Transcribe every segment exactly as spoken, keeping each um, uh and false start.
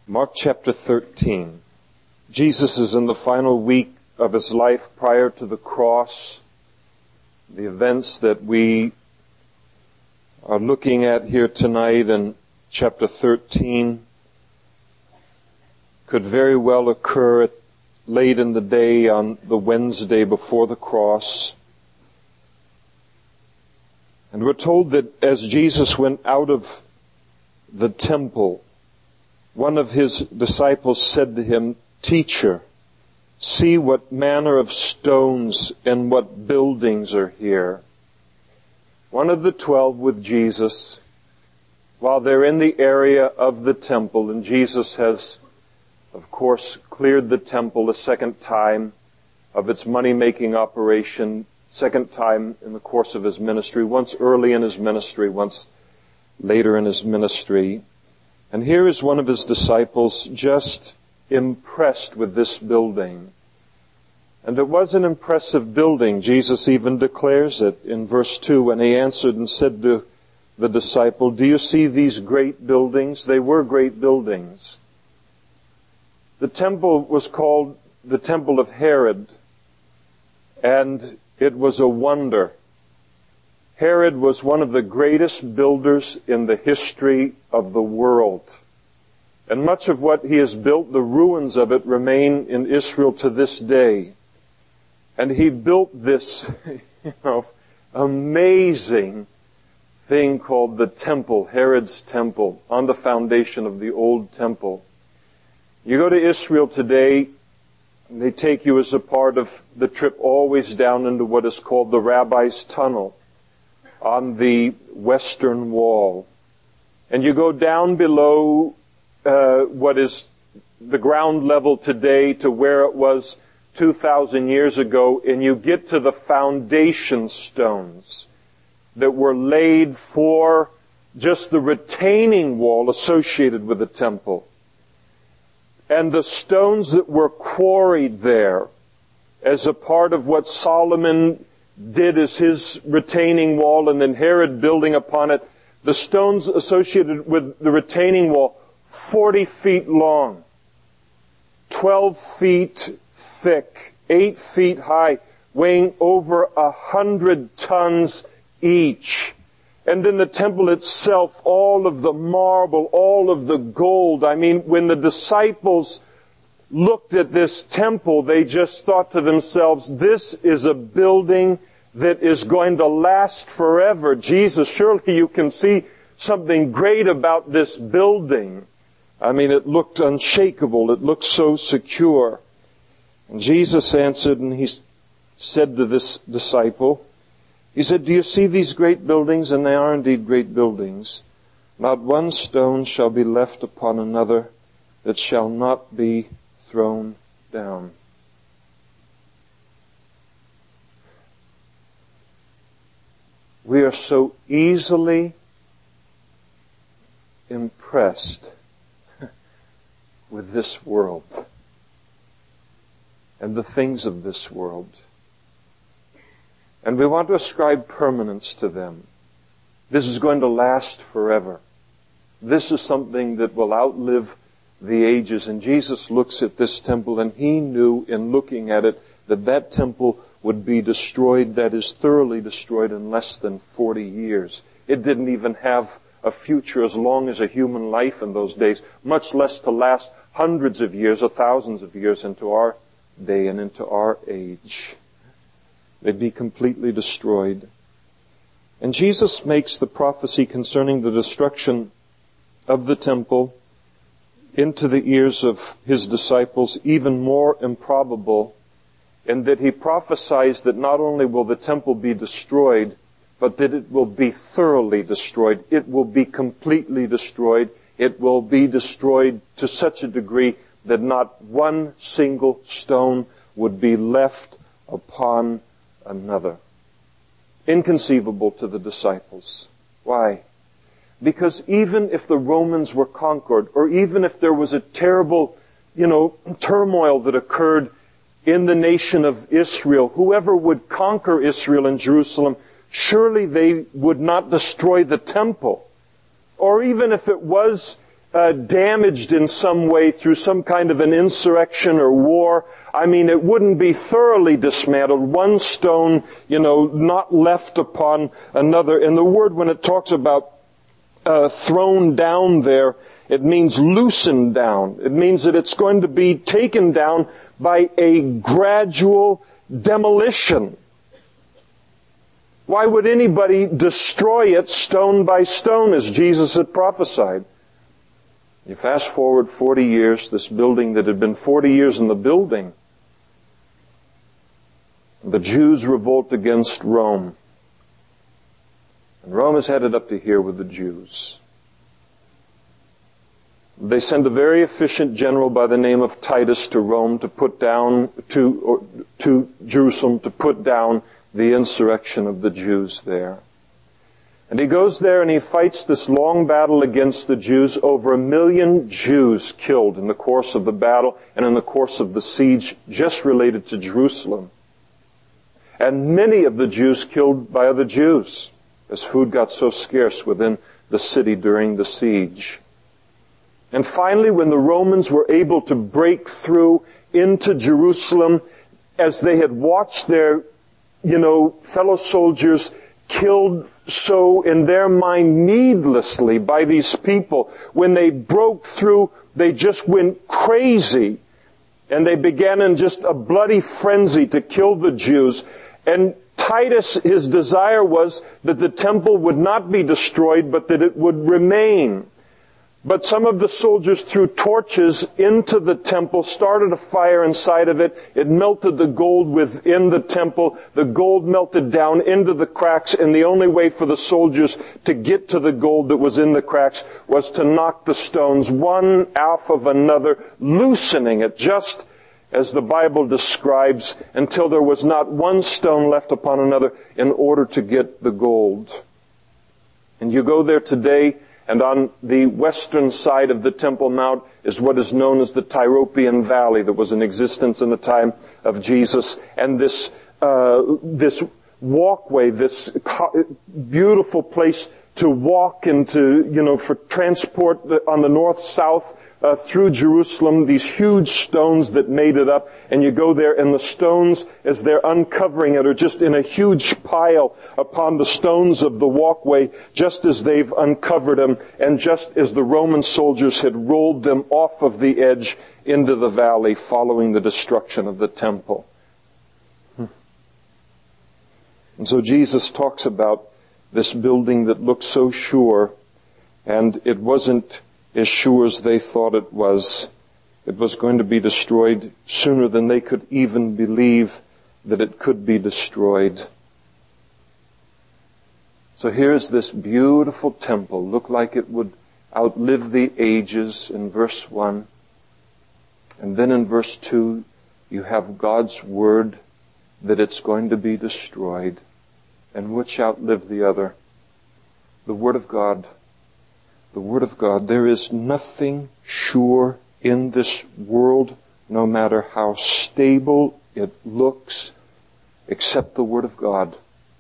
Mark chapter thirteen. Jesus is in the final week of his life prior to the cross. The events that we are looking at here tonight in chapter thirteen could very well occur late in the day on the Wednesday before the cross. And we're told that as Jesus went out of the temple, one of his disciples said to him, "Teacher, see what manner of stones and what buildings are here." One of the twelve with Jesus, while they're in the area of the temple, and Jesus has, of course, cleared the temple a second time of its money-making operation, second time in the course of his ministry, once early in his ministry, once later in his ministry. And here is one of his disciples just impressed with this building. And it was an impressive building. Jesus even declares it in verse two, when he answered and said to the disciple, "Do you see these great buildings?" They were great buildings. The temple was called the Temple of Herod, and it was a wonder. Herod was one of the greatest builders in the history of the world. And much of what he has built, the ruins of it, remain in Israel to this day. And he built this, you know, amazing thing called the temple, Herod's temple, on the foundation of the old temple. You go to Israel today, and they take you as a part of the trip always down into what is called the Rabbi's Tunnel on the Western Wall. And you go down below uh, what is the ground level today to where it was two thousand years ago, and you get to the foundation stones that were laid for just the retaining wall associated with the temple. And the stones that were quarried there as a part of what Solomon did as his retaining wall, and then Herod building upon it, the stones associated with the retaining wall, forty feet long, twelve feet thick, eight feet high, weighing over a hundred tons each. And then the temple itself, all of the marble, all of the gold. I mean, when the disciples looked at this temple, they just thought to themselves, this is a building that is going to last forever. Jesus, surely you can see something great about this building. I mean, it looked unshakable. It looked so secure. And Jesus answered, and he said to this disciple, he said, "Do you see these great buildings?" And they are indeed great buildings. "Not one stone shall be left upon another that shall not be thrown down." We are so easily impressed with this world and the things of this world. And we want to ascribe permanence to them. This is going to last forever. This is something that will outlive the ages. And Jesus looks at this temple, and he knew in looking at it that that temple would be destroyed, that is thoroughly destroyed, in less than forty years. It didn't even have a future as long as a human life in those days, much less to last hundreds of years or thousands of years into our day and into our age. They'd be completely destroyed. And Jesus makes the prophecy concerning the destruction of the temple into the ears of his disciples even more improbable, in that he prophesies that not only will the temple be destroyed, but that it will be thoroughly destroyed. It will be completely destroyed. It will be destroyed to such a degree that not one single stone would be left upon another. Inconceivable to the disciples. Why? Because even if the Romans were conquered, or even if there was a terrible, you know, turmoil that occurred in the nation of Israel, whoever would conquer Israel and Jerusalem, surely they would not destroy the temple. Or even if it was uh, damaged in some way through some kind of an insurrection or war, I mean, it wouldn't be thoroughly dismantled. One stone, you know, not left upon another. And the word, when it talks about uh, thrown down there, it means loosened down. It means that it's going to be taken down by a gradual demolition. Why would anybody destroy it stone by stone, as Jesus had prophesied? You fast forward forty years, this building that had been forty years in the building, the Jews revolt against Rome. And Rome is headed up to here with the Jews. They send a very efficient general by the name of Titus to Rome to put down, to, or, to Jerusalem to put down the insurrection of the Jews there. And he goes there and he fights this long battle against the Jews. Over a million Jews killed in the course of the battle and in the course of the siege just related to Jerusalem. And many of the Jews killed by other Jews as food got so scarce within the city during the siege. And finally, when the Romans were able to break through into Jerusalem, as they had watched their, you know, fellow soldiers killed so in their mind needlessly by these people, when they broke through, they just went crazy. And they began in just a bloody frenzy to kill the Jews. And Titus, his desire was that the temple would not be destroyed, but that it would remain. But some of the soldiers threw torches into the temple, started a fire inside of it. It melted the gold within the temple. The gold melted down into the cracks, and the only way for the soldiers to get to the gold that was in the cracks was to knock the stones one off of another, loosening it just as the Bible describes, until there was not one stone left upon another in order to get the gold. And you go there today, and on the western side of the Temple Mount is what is known as the Tyropoeon Valley that was in existence in the time of Jesus. And this uh, this walkway, this beautiful place to walk into, you know, for transport on the north-south uh, through Jerusalem, these huge stones that made it up. And you go there, and the stones, as they're uncovering it, are just in a huge pile upon the stones of the walkway, just as they've uncovered them, and just as the Roman soldiers had rolled them off of the edge into the valley following the destruction of the temple. And so Jesus talks about this building that looked so sure, and it wasn't as sure as they thought it was. It was going to be destroyed sooner than they could even believe that it could be destroyed. So here's this beautiful temple, looked like it would outlive the ages in verse one. And then in verse two, you have God's word that it's going to be destroyed. And which outlived the other? The Word of God. The Word of God. There is nothing sure in this world, no matter how stable it looks, except the Word of God.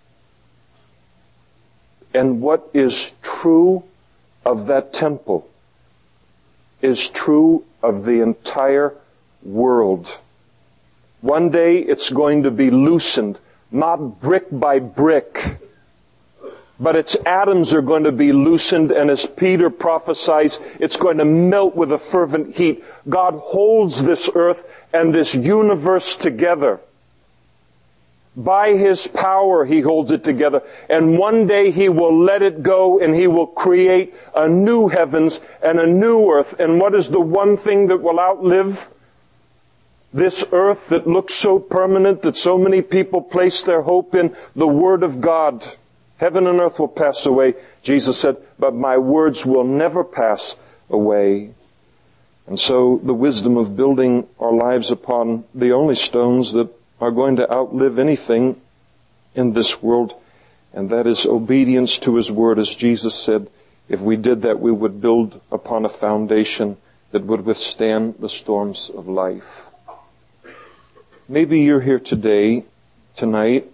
And what is true of that temple is true of the entire world. One day it's going to be loosened, not brick by brick, but its atoms are going to be loosened, and as Peter prophesies, it's going to melt with a fervent heat. God holds this earth and this universe together. By His power, He holds it together. And one day He will let it go, and He will create a new heavens and a new earth. And what is the one thing that will outlive this earth that looks so permanent, that so many people place their hope in? The Word of God. Heaven and earth will pass away, Jesus said, but my words will never pass away. And so the wisdom of building our lives upon the only stones that are going to outlive anything in this world, and that is obedience to His Word. As Jesus said, if we did that, we would build upon a foundation that would withstand the storms of life. Maybe you're here today, tonight,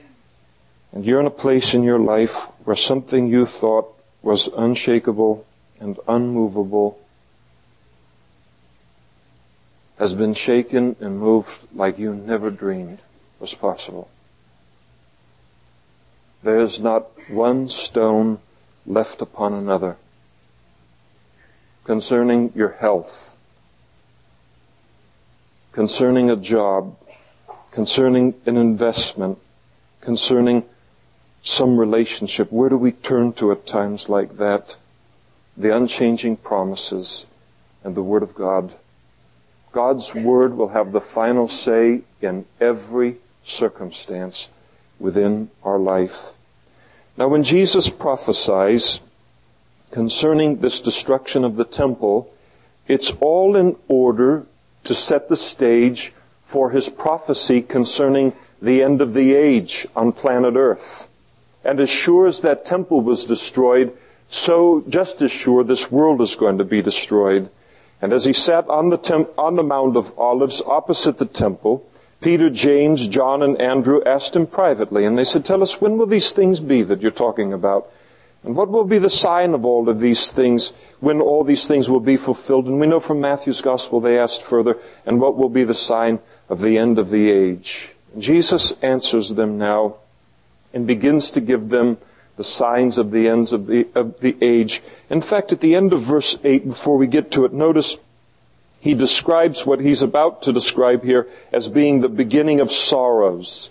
and you're in a place in your life where something you thought was unshakable and unmovable, has been shaken and moved like you never dreamed was possible. There is not one stone left upon another concerning your health, concerning a job, concerning an investment, concerning some relationship. Where do we turn to at times like that? The unchanging promises and the Word of God. God's Word will have the final say in every circumstance within our life. Now, when Jesus prophesies concerning this destruction of the temple, it's all in order to set the stage for His prophecy concerning the end of the age on planet Earth. And as sure as that temple was destroyed, so just as sure this world is going to be destroyed. And as He sat on the temp- on the Mount of Olives opposite the temple, Peter, James, John, and Andrew asked Him privately, and they said, "Tell us, when will these things be that you're talking about? And what will be the sign of all of these things, when all these things will be fulfilled?" And we know from Matthew's Gospel they asked further, "And what will be the sign of the end of the age?" And Jesus answers them now and begins to give them the signs of the ends of the, of the age. In fact, at the end of verse eight, before we get to it, notice He describes what He's about to describe here as being the beginning of sorrows,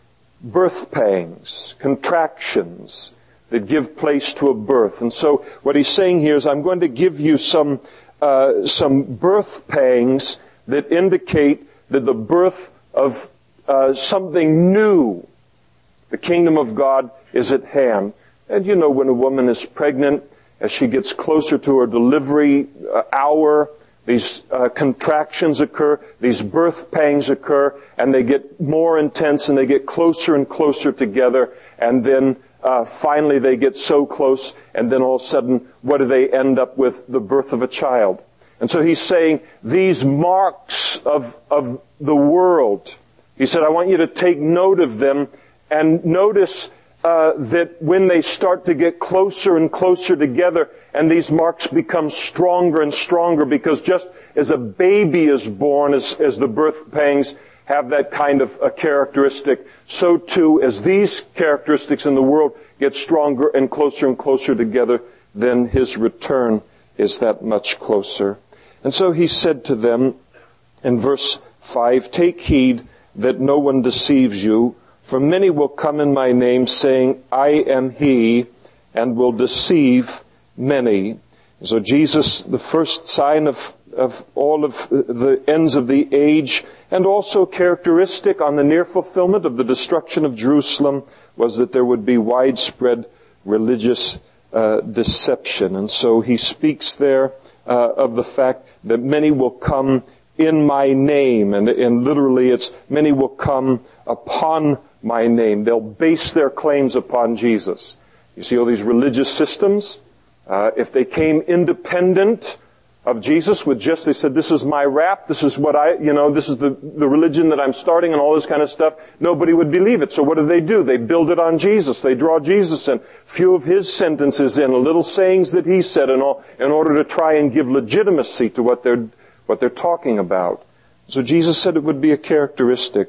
birth pangs, contractions that give place to a birth. And so what He's saying here is, I'm going to give you some uh, some birth pangs that indicate that the birth of uh, something new, the kingdom of God, is at hand. And you know, when a woman is pregnant, as she gets closer to her delivery uh, hour, these uh, contractions occur, these birth pangs occur, and they get more intense and they get closer and closer together, and then uh, finally they get so close, and then all of a sudden, what do they end up with? The birth of a child. And so He's saying, these marks of, of the world, He said, I want you to take note of them, and notice uh, that when they start to get closer and closer together, and these marks become stronger and stronger, because just as a baby is born, as, as the birth pangs have that kind of a characteristic, so too, as these characteristics in the world get stronger and closer and closer together, then His return is that much closer. And so He said to them in verse five, "Take heed that no one deceives you, for many will come in my name, saying, I am He, and will deceive many." So Jesus, the first sign of, of all of the ends of the age, and also characteristic on the near fulfillment of the destruction of Jerusalem, was that there would be widespread religious uh, deception. And so He speaks there uh, of the fact that many will come in my name, and, and literally it's many will come upon my name. They'll base their claims upon Jesus. You see all these religious systems, uh, if they came independent of Jesus with just, they said, this is my rap, this is what I, you know, this is the, the religion that I'm starting and all this kind of stuff, nobody would believe it. So what do they do? They build it on Jesus. They draw Jesus in, few of His sentences in, little sayings that He said and all, in order to try and give legitimacy to what they're, what they're talking about. So Jesus said it would be a characteristic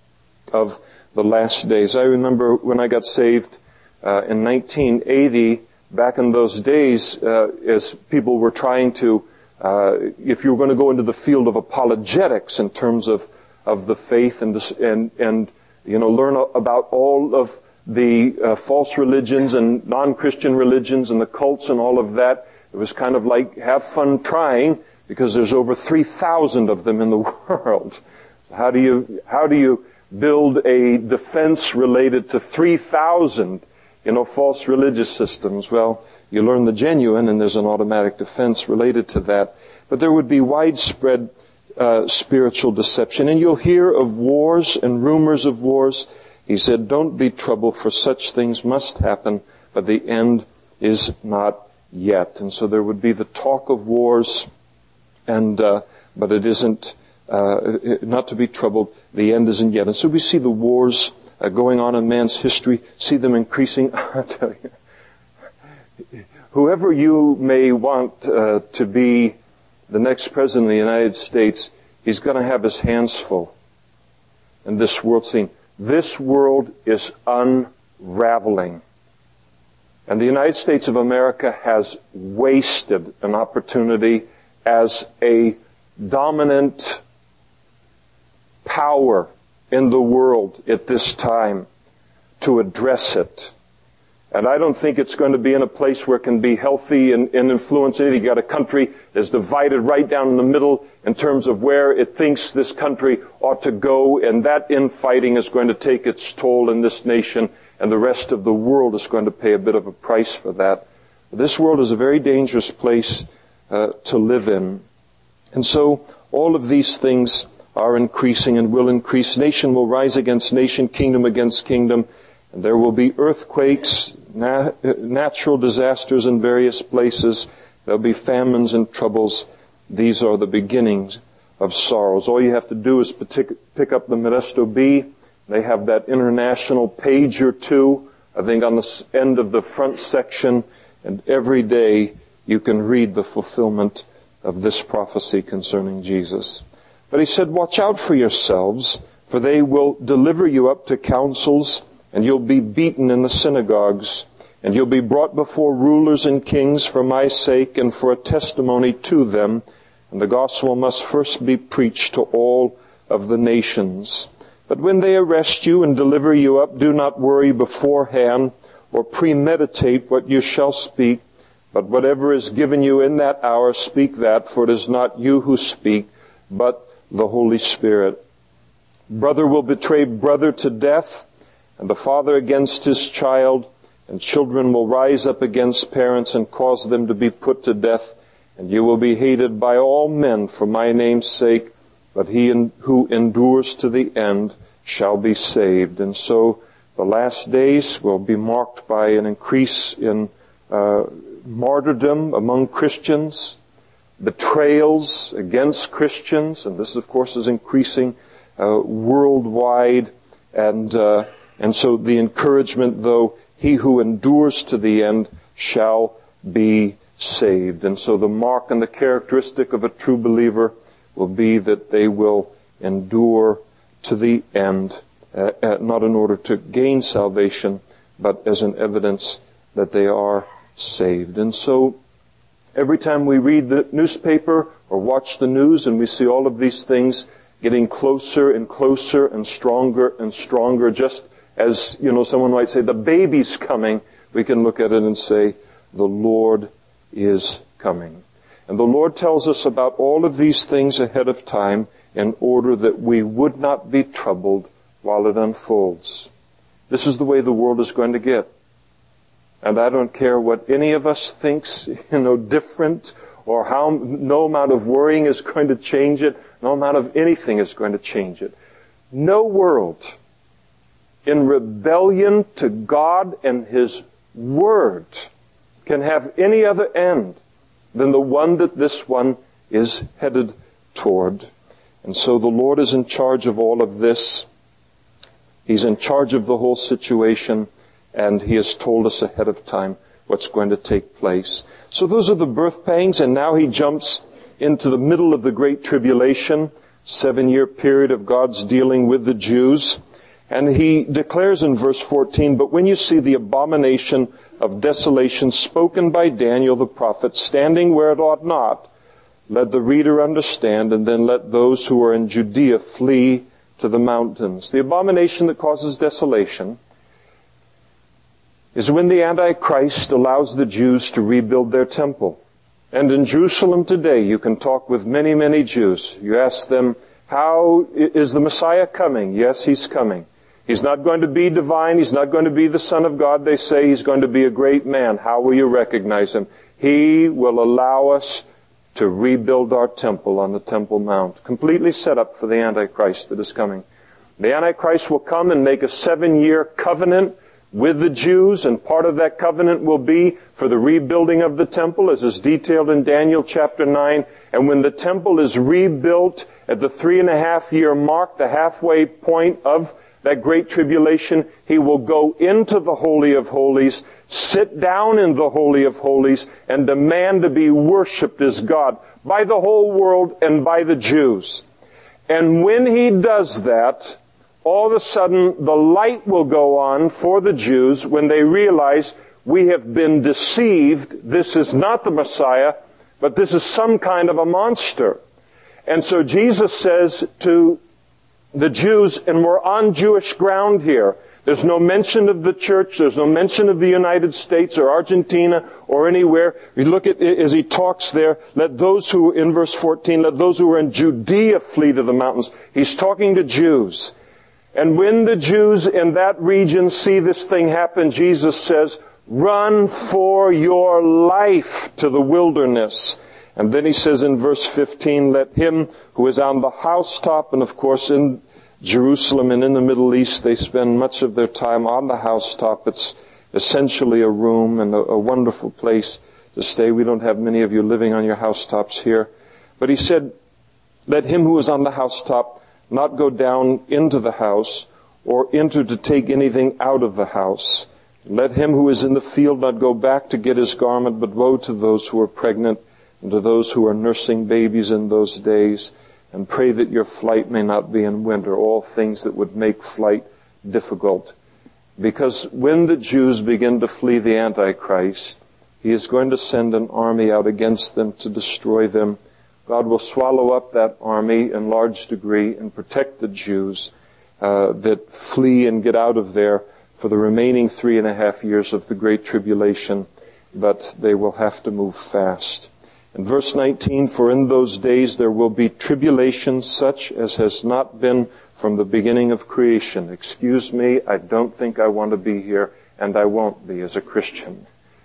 of the last days. I remember when I got saved uh, in nineteen eighty, back in those days, uh, as people were trying to, uh, if you were going to go into the field of apologetics in terms of, of the faith and, and, and, you know, learn about all of the uh, false religions and non-Christian religions and the cults and all of that, it was kind of like, have fun trying, because there's over three thousand of them in the world. How do you, how do you build a defense related to three thousand, you know, false religious systems? Well, you learn the genuine, and there's an automatic defense related to that. But there would be widespread uh, spiritual deception, and you'll hear of wars and rumors of wars. He said, don't be troubled, for such things must happen, but the end is not yet. And so there would be the talk of wars, and uh, but it isn't, uh, not to be troubled, the end isn't yet. And so we see the wars uh, going on in man's history, see them increasing. I tell you, whoever you may want uh, to be the next president of the United States, he's going to have his hands full in this world scene. This world is unraveling. And the United States of America has wasted an opportunity as a dominant power in the world at this time to address it. And I don't think it's going to be in a place where it can be healthy and, and influence anything. You got a country that's divided right down in the middle in terms of where it thinks this country ought to go, and that infighting is going to take its toll in this nation, and the rest of the world is going to pay a bit of a price for that. This world is a very dangerous place uh, to live in. And so all of these things are increasing and will increase. Nation will rise against nation, kingdom against kingdom, and there will be earthquakes, na- natural disasters in various places. There'll be famines and troubles. These are the beginnings of sorrows. All you have to do is pick up the Modesto Bee. They have that international page or two, I think, on the end of the front section, and every day you can read the fulfillment of this prophecy concerning Jesus. But he said, watch out for yourselves, for they will deliver you up to councils, and you'll be beaten in the synagogues, and you'll be brought before rulers and kings for my sake and for a testimony to them. And the gospel must first be preached to all of the nations. But when they arrest you and deliver you up, do not worry beforehand or premeditate what you shall speak, but whatever is given you in that hour, speak that, for it is not you who speak, but the Holy Spirit. Brother will betray brother to death, and the father against his child, and children will rise up against parents and cause them to be put to death, and you will be hated by all men for my name's sake, but he who endures to the end shall be saved. And so the last days will be marked by an increase in uh, martyrdom among Christians, betrayals against Christians, and this, of course, is increasing uh, worldwide. And uh, and so the encouragement, though, he who endures to the end shall be saved. And so the mark and the characteristic of a true believer will be that they will endure to the end, uh, uh, not in order to gain salvation, but as an evidence that they are saved. And so every time we read the newspaper or watch the news and we see all of these things getting closer and closer and stronger and stronger, just as, you know, someone might say, the baby's coming, we can look at it and say, the Lord is coming. And the Lord tells us about all of these things ahead of time in order that we would not be troubled while it unfolds. This is the way the world is going to get. And I don't care what any of us thinks, you know, different, or how no amount of worrying is going to change it. No amount of anything is going to change it. No world in rebellion to God and His Word can have any other end than the one that this one is headed toward. And so the Lord is in charge of all of this. He's in charge of the whole situation, and He has told us ahead of time what's going to take place. So those are the birth pangs, and now He jumps into the middle of the Great Tribulation, seven-year period of God's dealing with the Jews. And He declares in verse fourteen, but when you see the abomination of desolation spoken by Daniel the prophet standing where it ought not, let the reader understand, and then let those who are in Judea flee to the mountains. The abomination that causes desolation is when the Antichrist allows the Jews to rebuild their temple. And in Jerusalem today, you can talk with many, many Jews. You ask them, how is the Messiah coming? Yes, He's coming. He's not going to be divine. He's not going to be the Son of God. They say He's going to be a great man. How will you recognize Him? He will allow us to rebuild our temple on the Temple Mount, completely set up for the Antichrist that is coming. The Antichrist will come and make a seven-year covenant with the Jews, and part of that covenant will be for the rebuilding of the temple, as is detailed in Daniel chapter nine. And when the temple is rebuilt at the three and a half year mark, the halfway point of that great tribulation, he will go into the Holy of Holies, sit down in the Holy of Holies, and demand to be worshipped as God by the whole world and by the Jews. And when he does that, all of a sudden the light will go on for the Jews when they realize we have been deceived. This is not the Messiah, but this is some kind of a monster. And so Jesus says to the Jews, and we're on Jewish ground here. There's no mention of the church. There's no mention of the United States or Argentina or anywhere. You look at it as he talks there. Let those who, in verse fourteen, let those who are in Judea flee to the mountains. He's talking to Jews. And when the Jews in that region see this thing happen, Jesus says, run for your life to the wilderness. And then he says in verse fifteen, let him who is on the housetop, and of course in Jerusalem and in the Middle East, they spend much of their time on the housetop. It's essentially a room and a, a wonderful place to stay. We don't have many of you living on your housetops here. But he said, let him who is on the housetop not go down into the house or enter to take anything out of the house. Let him who is in the field not go back to get his garment, but woe to those who are pregnant and to those who are nursing babies in those days, and pray that your flight may not be in winter, all things that would make flight difficult. Because when the Jews begin to flee the Antichrist, he is going to send an army out against them to destroy them. God will swallow up that army in large degree and protect the Jews uh, that flee and get out of there for the remaining three and a half years of the Great Tribulation, but they will have to move fast. In verse nineteen, for in those days there will be tribulation such as has not been from the beginning of creation. Excuse me, I don't think I want to be here, and I won't be as a Christian.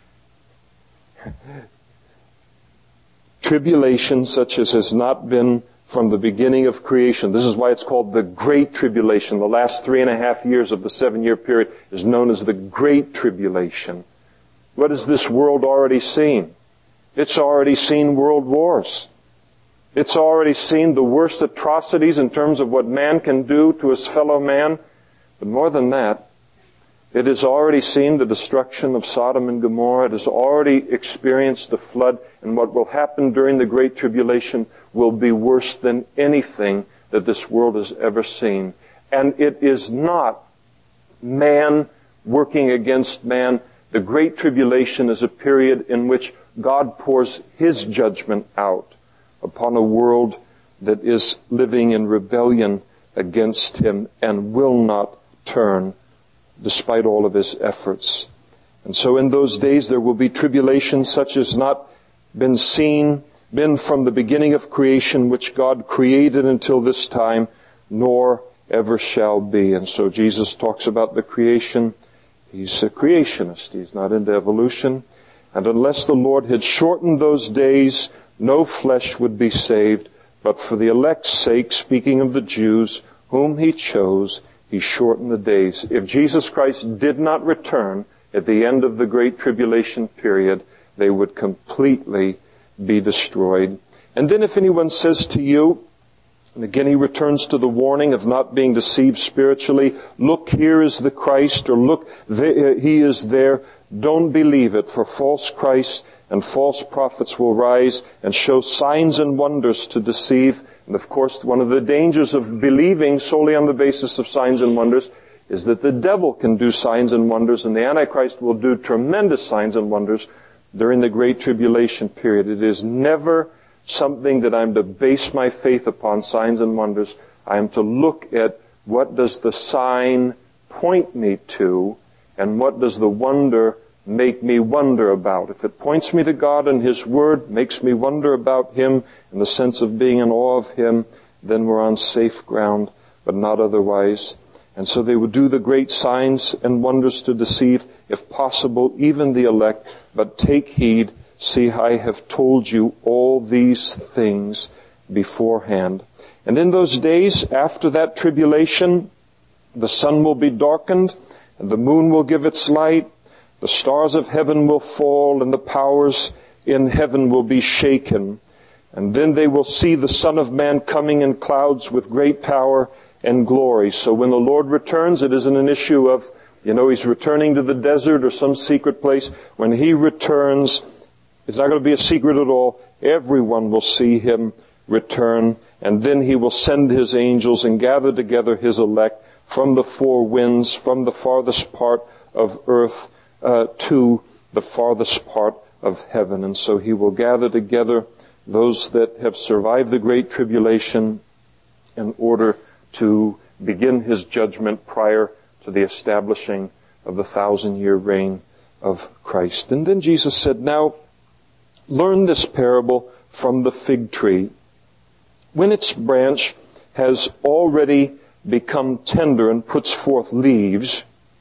Tribulation such as has not been from the beginning of creation. This is why it's called the Great Tribulation. The last three and a half years of the seven-year period is known as the Great Tribulation. What has this world already seen? It's already seen world wars. It's already seen the worst atrocities in terms of what man can do to his fellow man. But more than that, it has already seen the destruction of Sodom and Gomorrah. It has already experienced the flood. And what will happen during the Great Tribulation will be worse than anything that this world has ever seen. And it is not man working against man. The Great Tribulation is a period in which God pours His judgment out upon a world that is living in rebellion against Him and will not turn despite all of His efforts. And so in those days there will be tribulation such as not been seen, been from the beginning of creation, which God created until this time, nor ever shall be. And so Jesus talks about the creation. He's a creationist. He's not into evolution. And unless the Lord had shortened those days, no flesh would be saved. But for the elect's sake, speaking of the Jews, whom He chose, He shortened the days. If Jesus Christ did not return at the end of the Great Tribulation period, they would completely be destroyed. And then if anyone says to you, and again he returns to the warning of not being deceived spiritually, look, here is the Christ, or look, there, He is there, don't believe it, for false Christs and false prophets will rise and show signs and wonders to deceive. And of course, one of the dangers of believing solely on the basis of signs and wonders is that the devil can do signs and wonders, and the Antichrist will do tremendous signs and wonders during the Great Tribulation period. It is never something that I'm to base my faith upon, signs and wonders. I am to look at what does the sign point me to, and what does the wonder make me wonder about. If it points me to God and His Word, makes me wonder about Him in the sense of being in awe of Him, then we're on safe ground, but not otherwise. And so they would do the great signs and wonders to deceive, if possible, even the elect. But take heed, see, I have told you all these things beforehand. And in those days, after that tribulation, the sun will be darkened, and the moon will give its light, the stars of heaven will fall, and the powers in heaven will be shaken. And then they will see the Son of Man coming in clouds with great power and glory. So when the Lord returns, it isn't an issue of, you know, He's returning to the desert or some secret place. When He returns, it's not going to be a secret at all. Everyone will see Him return, and then He will send His angels and gather together His elect from the four winds, from the farthest part of earth uh, to the farthest part of heaven. And so He will gather together those that have survived the Great Tribulation in order to begin His judgment prior to the establishing of the thousand-year reign of Christ. And then Jesus said, now, learn this parable from the fig tree. When its branch has already become tender and puts forth leaves,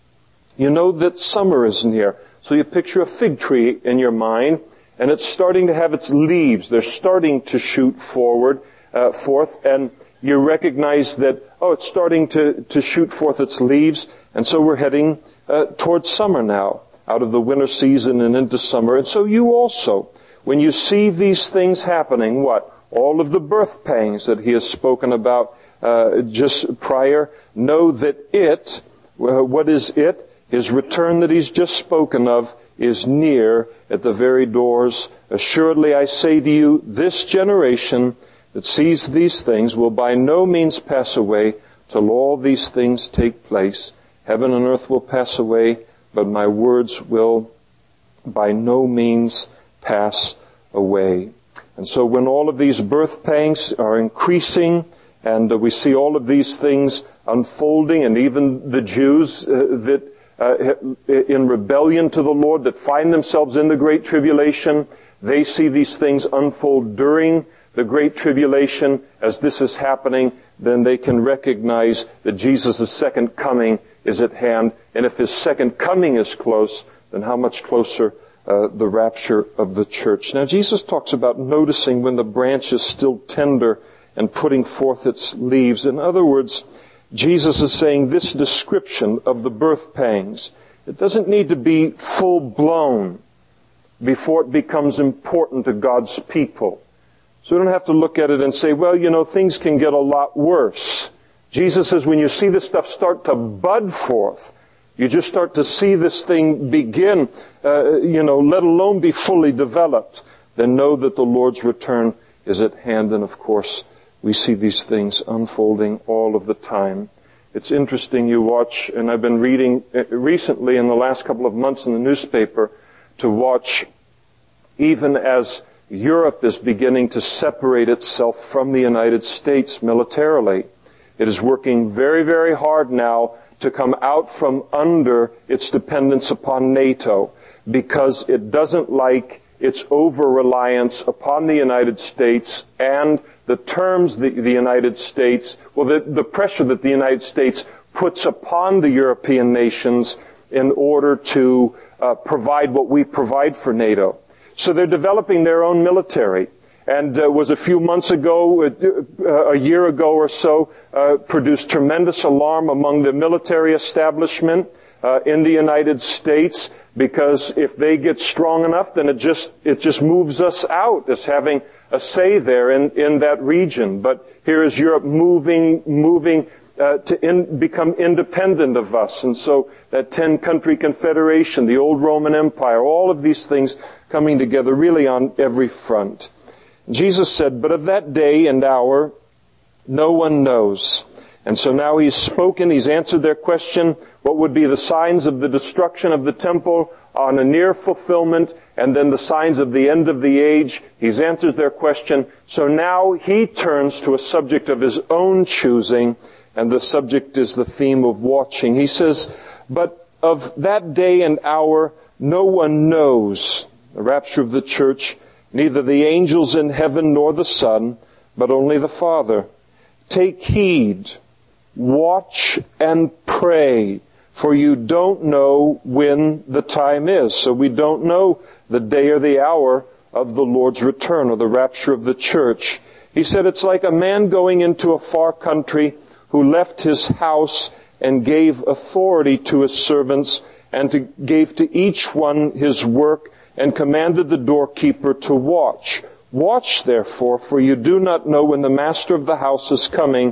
you know that summer is near. So you picture a fig tree in your mind, and it's starting to have its leaves. They're starting to shoot forward, uh, forth, and you recognize that, oh, it's starting to, to shoot forth its leaves, and so we're heading uh, towards summer now, out of the winter season and into summer. And so you also, when you see these things happening, what? All of the birth pangs that He has spoken about uh, just prior, know that it, uh, what is it? His return that He's just spoken of is near at the very doors. Assuredly I say to you, this generation that sees these things will by no means pass away till all these things take place. Heaven and earth will pass away, but my words will by no means pass away. And so when all of these birth pangs are increasing, and uh, we see all of these things unfolding, and even the Jews uh, that uh, in rebellion to the Lord that find themselves in the Great Tribulation, they see these things unfold during the Great Tribulation. As this is happening, then they can recognize that Jesus' second coming is at hand. And if His second coming is close, then how much closer uh, the rapture of the church. Now Jesus talks about noticing when the branch is still tender and putting forth its leaves. In other words, Jesus is saying this description of the birth pangs, it doesn't need to be full-blown before it becomes important to God's people. So we don't have to look at it and say, well, you know, things can get a lot worse. Jesus says when you see this stuff start to bud forth, you just start to see this thing begin, uh, you know, let alone be fully developed, then know that the Lord's return is at hand. And of course, we see these things unfolding all of the time. It's interesting, you watch, and I've been reading recently in the last couple of months in the newspaper, to watch even as Europe is beginning to separate itself from the United States militarily. It is working very, very hard now to come out from under its dependence upon NATO, because it doesn't like its over-reliance upon the United States and the terms the, the United States, well, the, the pressure that the United States puts upon the European nations in order to uh, provide what we provide for NATO. So they're developing their own military. And uh, was a few months ago, uh, a year ago or so, uh, produced tremendous alarm among the military establishment uh, in the United States, because if they get strong enough, then it just it just moves us out as having a say there in, in that region. But here is Europe moving moving uh, to in, become independent of us, and so that ten-country confederation, the old Roman Empire, all of these things coming together really on every front. Jesus said, but of that day and hour, no one knows. And so now He's spoken, He's answered their question, what would be the signs of the destruction of the temple on a near fulfillment, and then the signs of the end of the age. He's answered their question. So now He turns to a subject of His own choosing, and the subject is the theme of watching. He says, but of that day and hour, no one knows, the rapture of the church, neither the angels in heaven nor the Son, but only the Father. Take heed, watch and pray, for you don't know when the time is. So we don't know the day or the hour of the Lord's return or the rapture of the church. He said it's like a man going into a far country who left his house and gave authority to his servants and to, gave to each one his work, and commanded the doorkeeper to watch. Watch, therefore, for you do not know when the master of the house is coming,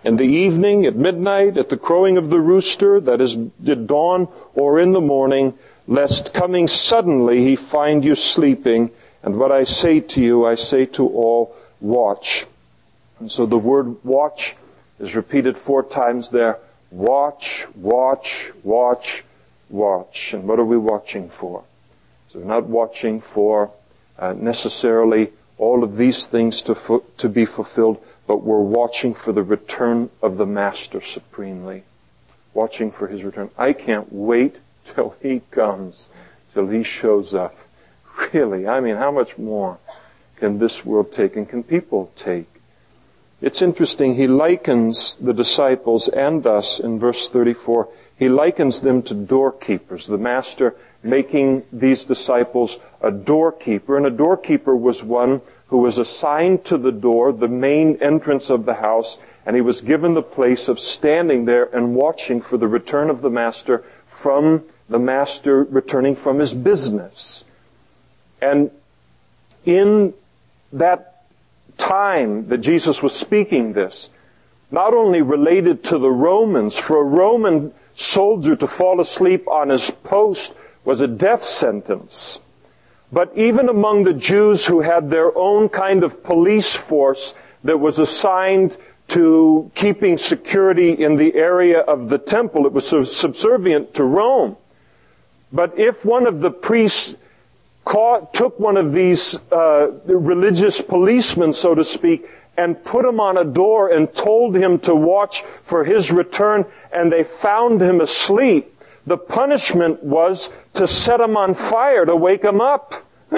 in the evening, at midnight, at the crowing of the rooster, that is, at dawn, or in the morning, lest coming suddenly he find you sleeping. And what I say to you, I say to all, watch. And so the word watch is repeated four times there. Watch, watch, watch, watch. And what are we watching for? So we're not watching for uh, necessarily all of these things to fu- to be fulfilled, but we're watching for the return of the Master supremely. Watching for His return. I can't wait till He comes, till He shows up. Really, I mean, how much more can this world take and can people take? It's interesting, He likens the disciples and us in verse thirty-four. He likens them to doorkeepers. The Master making these disciples a doorkeeper. And a doorkeeper was one who was assigned to the door, the main entrance of the house, and he was given the place of standing there and watching for the return of the Master from the Master returning from His business. And in that time that Jesus was speaking this, not only related to the Romans, for a Roman soldier to fall asleep on his post was a death sentence. But even among the Jews who had their own kind of police force that was assigned to keeping security in the area of the temple, it was subservient to Rome. But if one of the priests caught, took one of these uh, religious policemen, so to speak, and put him on a door and told him to watch for his return, and they found him asleep, the punishment was to set him on fire, to wake him up,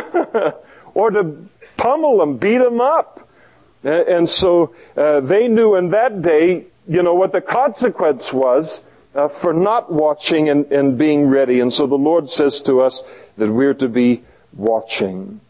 or to pummel him, beat him up. And so uh, they knew in that day, you know, what the consequence was uh, for not watching and, and being ready. And so the Lord says to us that we're to be watching.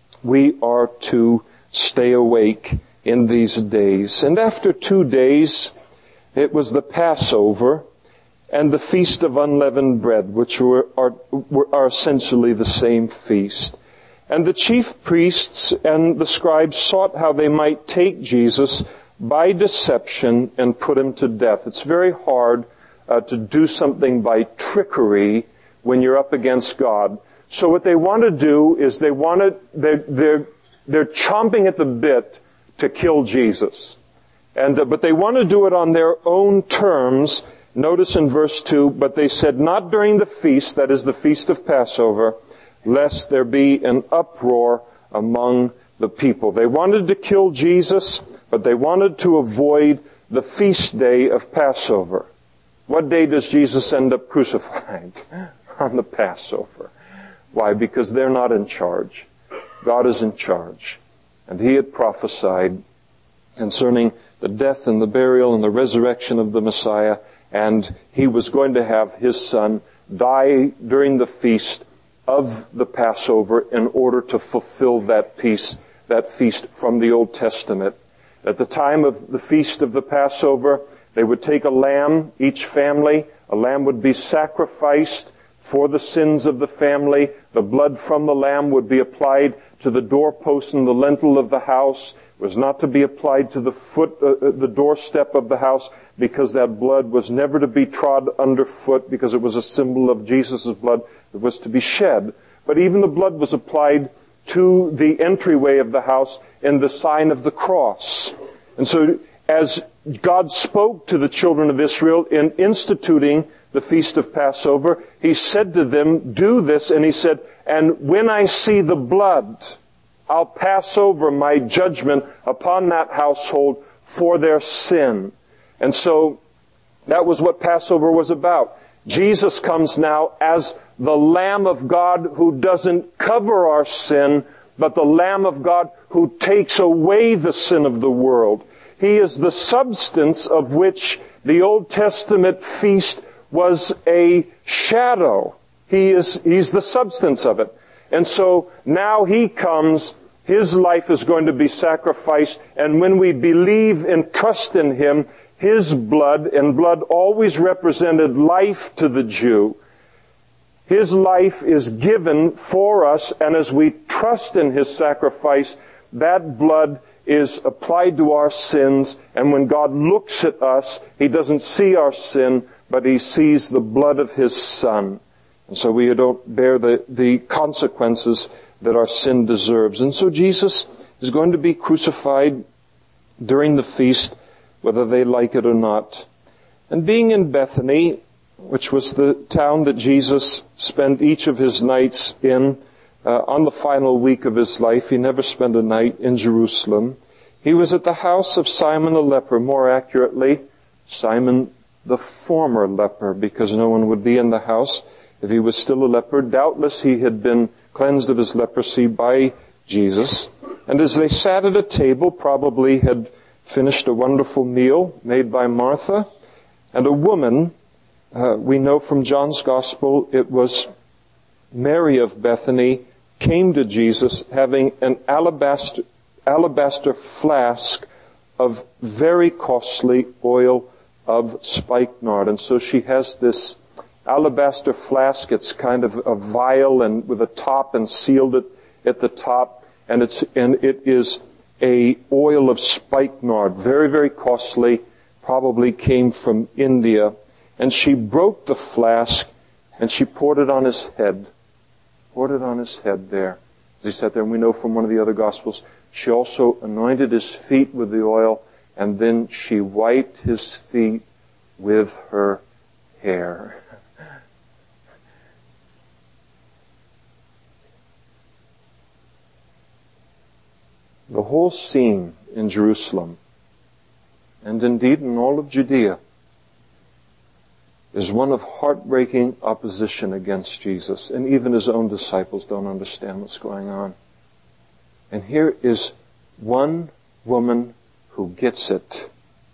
We are to stay awake in these days. And after two days, it was the Passover and the Feast of Unleavened Bread, which were are, were, are essentially the same feast. And the chief priests and the scribes sought how they might take Jesus by deception and put Him to death. It's very hard uh, to do something by trickery when you're up against God. So what they want to do is they want to, they're, they're, they're chomping at the bit to kill Jesus. And, uh, but they want to do it on their own terms. Notice in verse two, but they said, not during the feast, that is the feast of Passover, lest there be an uproar among the people. They wanted to kill Jesus, but they wanted to avoid the feast day of Passover. What day does Jesus end up crucified? On the Passover. Why? Because they're not in charge. God is in charge. And He had prophesied concerning the death and the burial and the resurrection of the Messiah, and He was going to have His Son die during the feast of the Passover in order to fulfill that peace, that feast from the Old Testament. At the time of the feast of the Passover, they would take a lamb, each family. A lamb would be sacrificed for the sins of the family. The blood from the lamb would be applied to the doorpost and the lintel of the house. It was not to be applied to the foot, uh, the doorstep of the house, because that blood was never to be trod underfoot, because it was a symbol of Jesus' blood that was to be shed. But even the blood was applied to the entryway of the house in the sign of the cross. And so as God spoke to the children of Israel in instituting the Feast of Passover, He said to them, do this, and He said, and when I see the blood, I'll pass over my judgment upon that household for their sin. And so that was what Passover was about. Jesus comes now as the Lamb of God who doesn't cover our sin, but the Lamb of God who takes away the sin of the world. He is the substance of which the Old Testament feast was a shadow. He is, He's the substance of it. And so now He comes, His life is going to be sacrificed, and when we believe and trust in Him, His blood, and blood always represented life to the Jew, His life is given for us, and as we trust in His sacrifice, that blood is applied to our sins, and when God looks at us, He doesn't see our sin, but He sees the blood of His Son. And so we don't bear the, the consequences that our sin deserves. And so Jesus is going to be crucified during the feast, whether they like it or not. And being in Bethany, which was the town that Jesus spent each of His nights in, uh, on the final week of His life, He never spent a night in Jerusalem. He was at the house of Simon the leper, more accurately, Simon the former leper, because no one would be in the house if he was still a leper. Doubtless he had been cleansed of his leprosy by Jesus. And as they sat at a table, probably had finished a wonderful meal made by Martha, and a woman, uh, we know from John's Gospel, it was Mary of Bethany, came to Jesus having an alabaster, alabaster flask of very costly oil of spikenard. And so she has this alabaster flask. It's kind of a vial and with a top and sealed it at the top. And it's, and it is a oil of spikenard. Very, very costly. Probably came from India. And she broke the flask and she poured it on His head. Poured it on His head there. As He sat there, and we know from one of the other Gospels, she also anointed His feet with the oil, and then she wiped His feet with her hair. The whole scene in Jerusalem, and indeed in all of Judea, is one of heartbreaking opposition against Jesus. And even His own disciples don't understand what's going on. And here is one woman who gets it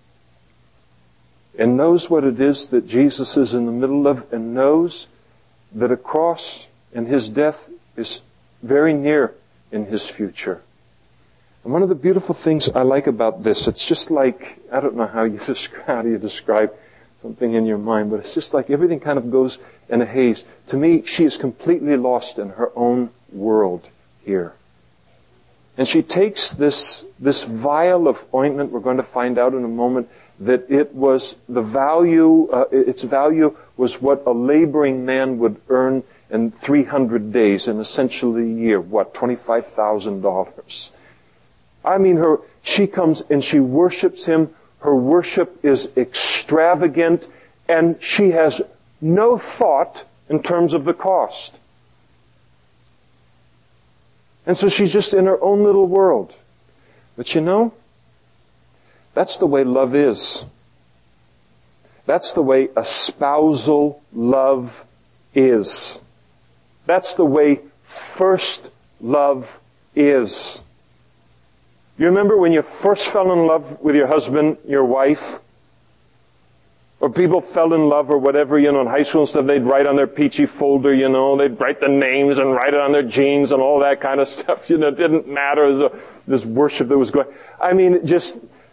and knows what it is that Jesus is in the middle of, and knows that a cross and His death is very near in His future. And one of the beautiful things I like about this, it's just like, I don't know how you describe, how do you describe something in your mind, but it's just like everything kind of goes in a haze. To me, she is completely lost in her own world here. And she takes this, this vial of ointment. We're going to find out in a moment that it was the value, uh, its value was what a laboring man would earn in three hundred days, in essentially a year. What, twenty-five thousand dollars. I mean, her, she comes and she worships Him. Her worship is extravagant, and she has no thought in terms of the cost. And so she's just in her own little world. But you know, that's the way love is. That's the way a spousal love is. That's the way first love is. You remember when you first fell in love with your husband, your wife? Or people fell in love or whatever, you know, in high school and stuff, they'd write on their peachy folder, you know, they'd write the names and write it on their jeans and all that kind of stuff, you know, it didn't matter. There was a, this worship that was going. I mean, it just,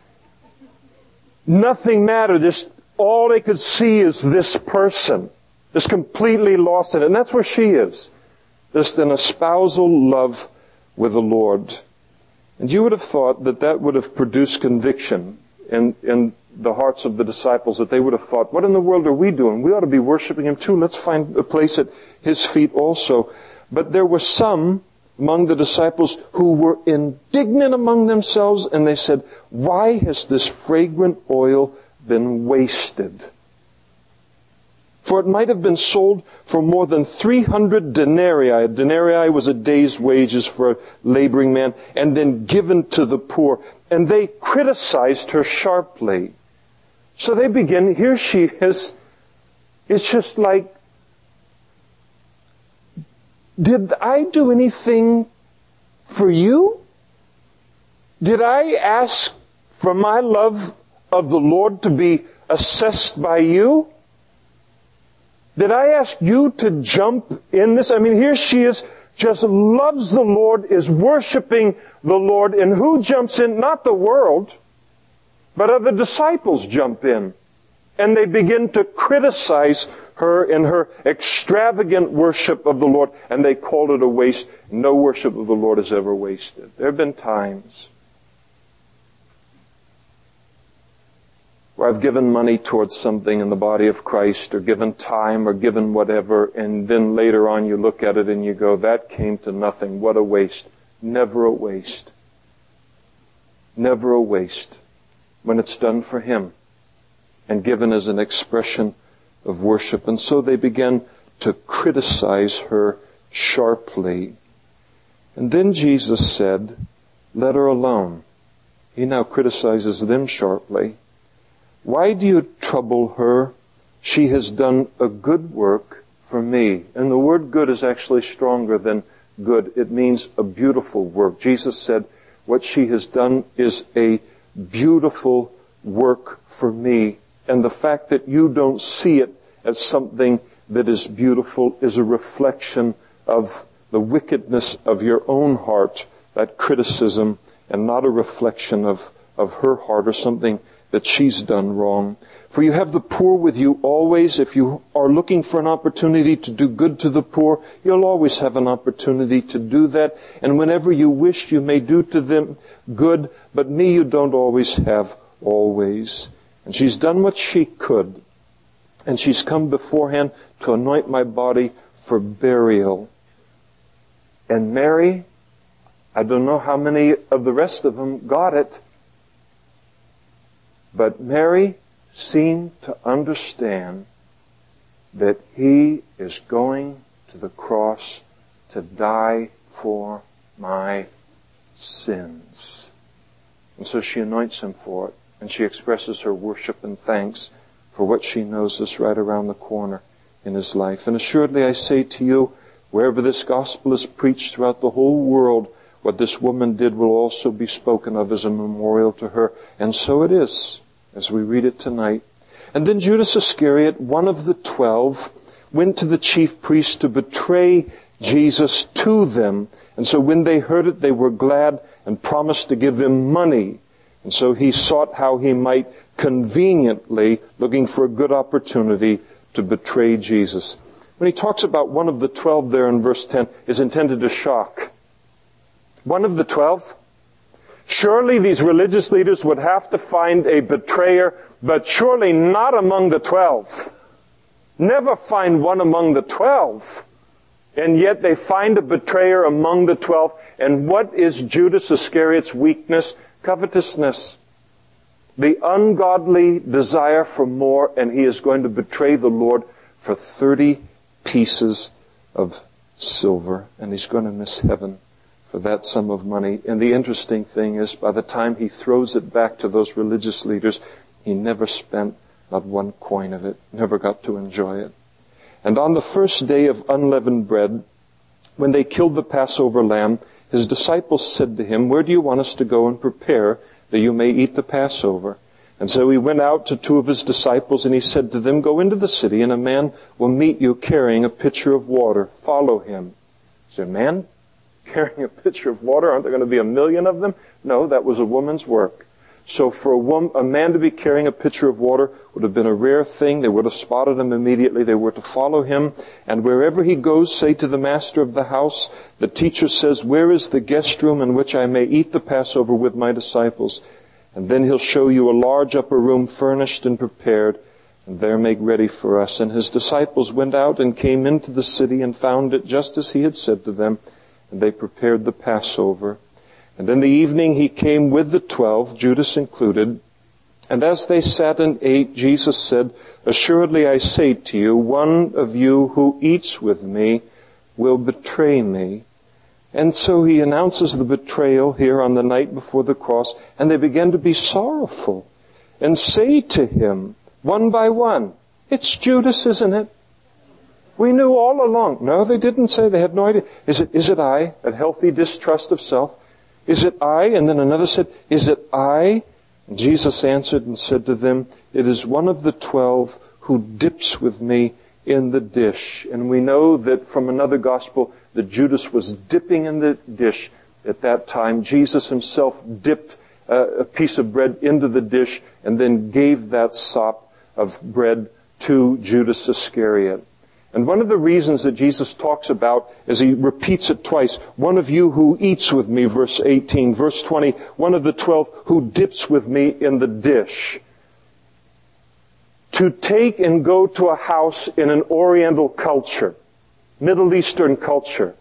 nothing mattered. Just, all they could see is this person. Just completely lost in it. And that's where she is. Just in a spousal love with the Lord. And you would have thought that that would have produced conviction in, in the hearts of the disciples, that they would have thought, what in the world are we doing? We ought to be worshiping Him too. Let's find a place at His feet also. But there were some among the disciples who were indignant among themselves, and they said, why has this fragrant oil been wasted? For it might have been sold for more than three hundred denarii. A denarii was a day's wages for a laboring man, and then given to the poor. And they criticized her sharply. So they begin, here she is. It's just like, did I do anything for you? Did I ask for my love of the Lord to be assessed by you? Did I ask you to jump in this? I mean, here she is, just loves the Lord, is worshiping the Lord, and who jumps in? Not the world, but other disciples jump in. And they begin to criticize her in her extravagant worship of the Lord, and they called it a waste. No worship of the Lord is ever wasted. There have been times where I've given money towards something in the body of Christ, or given time, or given whatever, and then later on you look at it and you go, that came to nothing. What a waste. Never a waste. Never a waste when it's done for Him and given as an expression of worship. And so they began to criticize her sharply. And then Jesus said, let her alone. He now criticizes them sharply. Why do you trouble her? She has done a good work for me. And the word good is actually stronger than good. It means a beautiful work. Jesus said, what she has done is a beautiful work for me. And the fact that you don't see it as something that is beautiful is a reflection of the wickedness of your own heart, that criticism, and not a reflection of, of her heart or something that she's done wrong. For you have the poor with you always. If you are looking for an opportunity to do good to the poor, you'll always have an opportunity to do that. And whenever you wish, you may do to them good, but me you don't always have always. And she's done what she could. And she's come beforehand to anoint my body for burial. And Mary, I don't know how many of the rest of them got it, but Mary seemed to understand that He is going to the cross to die for my sins. And so she anoints Him for it, and she expresses her worship and thanks for what she knows is right around the corner in His life. And assuredly I say to you, wherever this gospel is preached throughout the whole world, what this woman did will also be spoken of as a memorial to her. And so it is, as we read it tonight. And then Judas Iscariot, one of the twelve, went to the chief priests to betray Jesus to them. And so when they heard it, they were glad and promised to give him money. And so he sought how he might conveniently, looking for a good opportunity, to betray Jesus. When he talks about one of the twelve there in verse ten, is intended to shock. One of the twelve? Surely these religious leaders would have to find a betrayer, but surely not among the twelve. Never find one among the twelve. And yet they find a betrayer among the twelve. And what is Judas Iscariot's weakness? Covetousness. The ungodly desire for more, and he is going to betray the Lord for thirty pieces of silver. And he's going to miss heaven for that sum of money. And the interesting thing is, by the time he throws it back to those religious leaders, he never spent not one coin of it, never got to enjoy it. And on the first day of unleavened bread, when they killed the Passover lamb, his disciples said to him, "Where do you want us to go and prepare that you may eat the Passover?" And so he went out to two of his disciples, and he said to them, "Go into the city, and a man will meet you carrying a pitcher of water. Follow him." He said, "Man, carrying a pitcher of water? Aren't there going to be a million of them?" No, that was a woman's work. So for a, woman, a man to be carrying a pitcher of water would have been a rare thing. They would have spotted him immediately. They were to follow him. And wherever he goes, say to the master of the house, "The teacher says, where is the guest room in which I may eat the Passover with my disciples?" And then he'll show you a large upper room furnished and prepared, and there make ready for us. And his disciples went out and came into the city and found it just as he had said to them, and they prepared the Passover. And in the evening he came with the twelve, Judas included. And as they sat and ate, Jesus said, "Assuredly I say to you, one of you who eats with me will betray me." And so he announces the betrayal here on the night before the cross, and they begin to be sorrowful and say to him, one by one, "It's Judas, isn't it? We knew all along." No, they didn't say. They had no idea. Is it, is it I? A healthy distrust of self. Is it I? And then another said, "Is it I?" And Jesus answered and said to them, "It is one of the twelve who dips with me in the dish." And we know that from another gospel that Judas was dipping in the dish at that time. Jesus himself dipped uh, a piece of bread into the dish and then gave that sop of bread to Judas Iscariot. And one of the reasons that Jesus talks about, as he repeats it twice, "One of you who eats with me," verse eighteen, verse twenty, "One of the twelve who dips with me in the dish." to take and go to a house in an Oriental culture, Middle Eastern culture,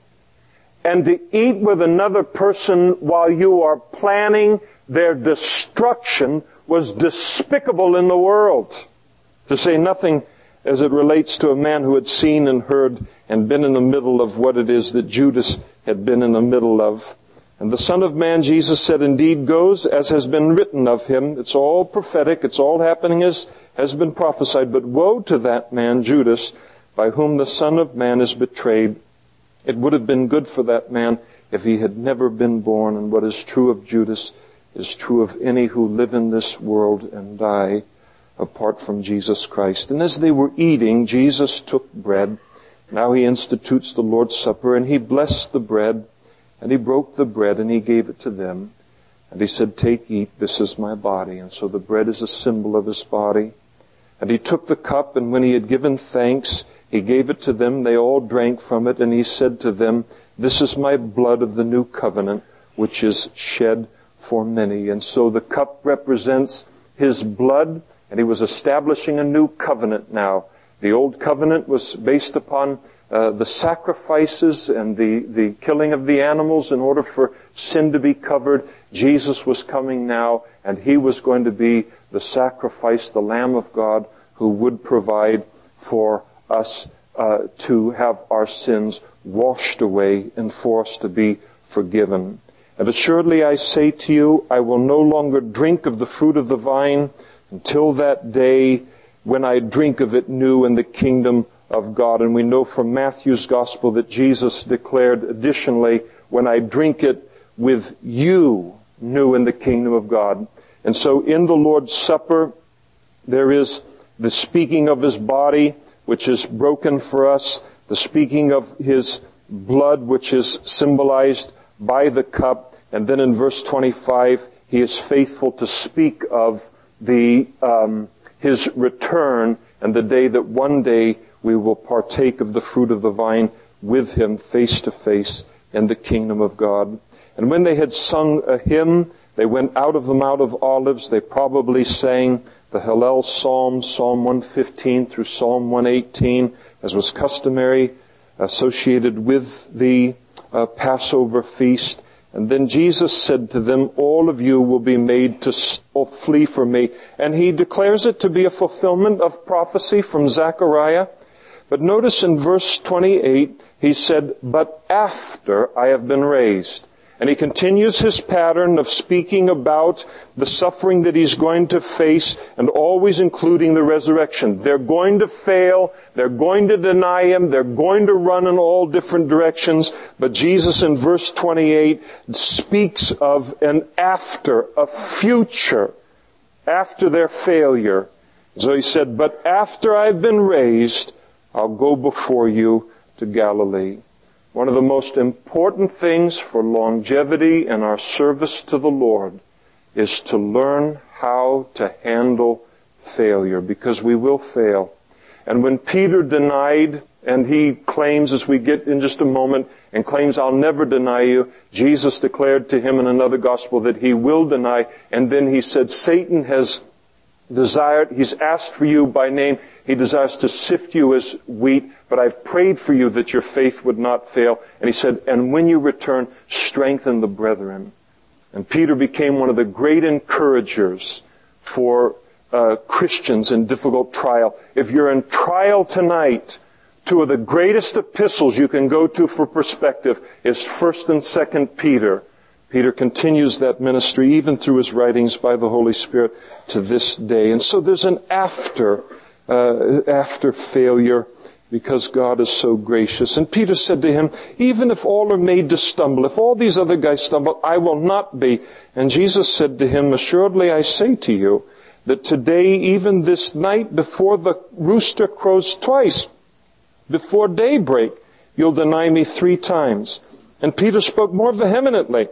and to eat with another person while you are planning their destruction was despicable in the world. To say nothing as it relates to a man who had seen and heard and been in the middle of what it is that Judas had been in the middle of. And the Son of Man, Jesus said, indeed goes as has been written of him. It's all prophetic. It's all happening as has been prophesied. But woe to that man, Judas, by whom the Son of Man is betrayed. It would have been good for that man if he had never been born. And what is true of Judas is true of any who live in this world and die apart from Jesus Christ. And as they were eating, Jesus took bread. Now he institutes the Lord's Supper, and he blessed the bread, and he broke the bread, and he gave it to them. And he said, take, eat, this is my body. And so the bread is a symbol of his body. And he took the cup, and when he had given thanks, he gave it to them. They all drank from it, and he said to them, this is my blood of the new covenant, which is shed for many. And so the cup represents his blood, and he was establishing a new covenant now. The old covenant was based upon uh, the sacrifices and the, the killing of the animals in order for sin to be covered. Jesus was coming now, and he was going to be the sacrifice, the Lamb of God, who would provide for us uh, to have our sins washed away and for us to be forgiven. And assuredly I say to you, I will no longer drink of the fruit of the vine until that day when I drink of it new in the kingdom of God. And we know from Matthew's gospel that Jesus declared additionally, when I drink it with you new in the kingdom of God. And so in the Lord's Supper, there is the speaking of his body, which is broken for us, the speaking of his blood, which is symbolized by the cup. And then in verse twenty-five, he is faithful to speak of the um, his return and the day that one day we will partake of the fruit of the vine with him face to face in the kingdom of God. And when they had sung a hymn, they went out of the Mount of Olives. They probably sang the Hallel Psalms, Psalm one fifteen through Psalm one eighteen, as was customary, associated with the uh, Passover feast. And then Jesus said to them, all of you will be made to flee from me. And he declares it to be a fulfillment of prophecy from Zechariah. But notice in verse twenty-eight, he said, but after I have been raised. And he continues his pattern of speaking about the suffering that he's going to face, and always including the resurrection. They're going to fail. They're going to deny him. They're going to run in all different directions. But Jesus in verse twenty-eight speaks of an after, a future, after their failure. So he said, but after I've been raised, I'll go before you to Galilee. One of the most important things for longevity in our service to the Lord is to learn how to handle failure, because we will fail. And when Peter denied, and he claims, as we get in just a moment, and claims, I'll never deny you, Jesus declared to him in another gospel that he will deny. And then he said, Satan has desired, he's asked for you by name. He desires to sift you as wheat, but I've prayed for you that your faith would not fail. And he said, and when you return, strengthen the brethren. And Peter became one of the great encouragers for uh, Christians in difficult trial. If you're in trial tonight, two of the greatest epistles you can go to for perspective is First and Second Peter. Peter continues that ministry even through his writings by the Holy Spirit to this day. And so there's an after, uh, after failure, because God is so gracious. And Peter said to him, even if all are made to stumble, if all these other guys stumble, I will not be. And Jesus said to him, assuredly I say to you, that today, even this night, before the rooster crows twice, before daybreak, you'll deny me three times. And Peter spoke more vehemently,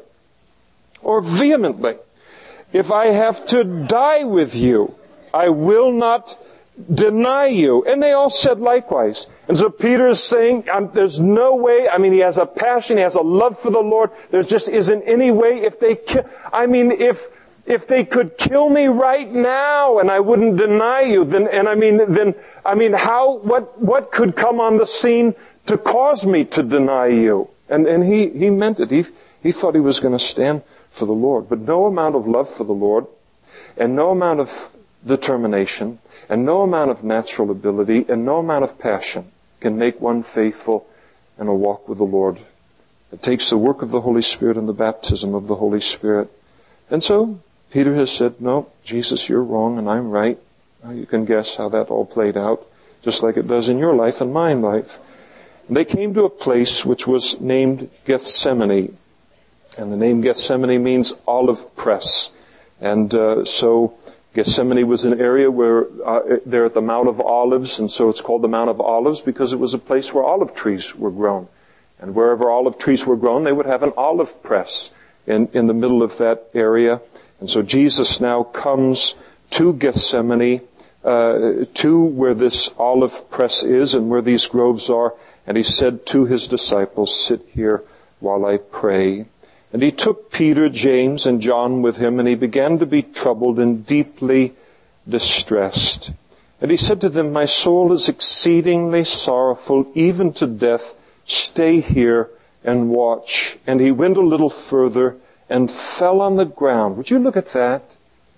or vehemently, if I have to die with you, I will not deny you. And they all said likewise. And so Peter is saying, um, there's no way, I mean, he has a passion, he has a love for the Lord. There just isn't any way if they kill, I mean, if, if they could kill me right now and I wouldn't deny you, then, and I mean, then, I mean, how, what, what could come on the scene to cause me to deny you? And, and he, he meant it. He, he thought he was going to stand for the Lord. But no amount of love for the Lord, and no amount of determination, and no amount of natural ability, and no amount of passion can make one faithful in a walk with the Lord. It takes the work of the Holy Spirit and the baptism of the Holy Spirit. And so, Peter has said, no, Jesus, you're wrong and I'm right. Now you can guess how that all played out, just like it does in your life and my life. And they came to a place which was named Gethsemane. And the name Gethsemane means olive press. And uh, so Gethsemane was an area where uh, they're at the Mount of Olives, and so it's called the Mount of Olives because it was a place where olive trees were grown. And wherever olive trees were grown, they would have an olive press in, in the middle of that area. And so Jesus now comes to Gethsemane, uh, to where this olive press is and where these groves are. And he said to his disciples, sit here while I pray. And he took Peter, James, and John with him, and he began to be troubled and deeply distressed. And he said to them, my soul is exceedingly sorrowful, even to death. Stay here and watch. And he went a little further and fell on the ground. Would you look at that?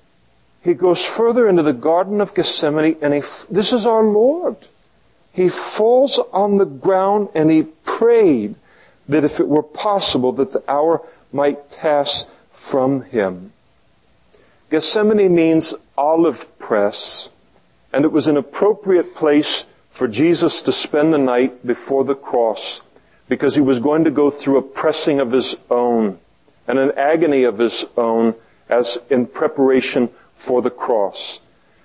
He goes further into the Garden of Gethsemane, and he, this is our Lord. He falls on the ground and he prayed that if it were possible that the hour might pass from him. Gethsemane means olive press, and it was an appropriate place for Jesus to spend the night before the cross, because he was going to go through a pressing of his own and an agony of his own as in preparation for the cross.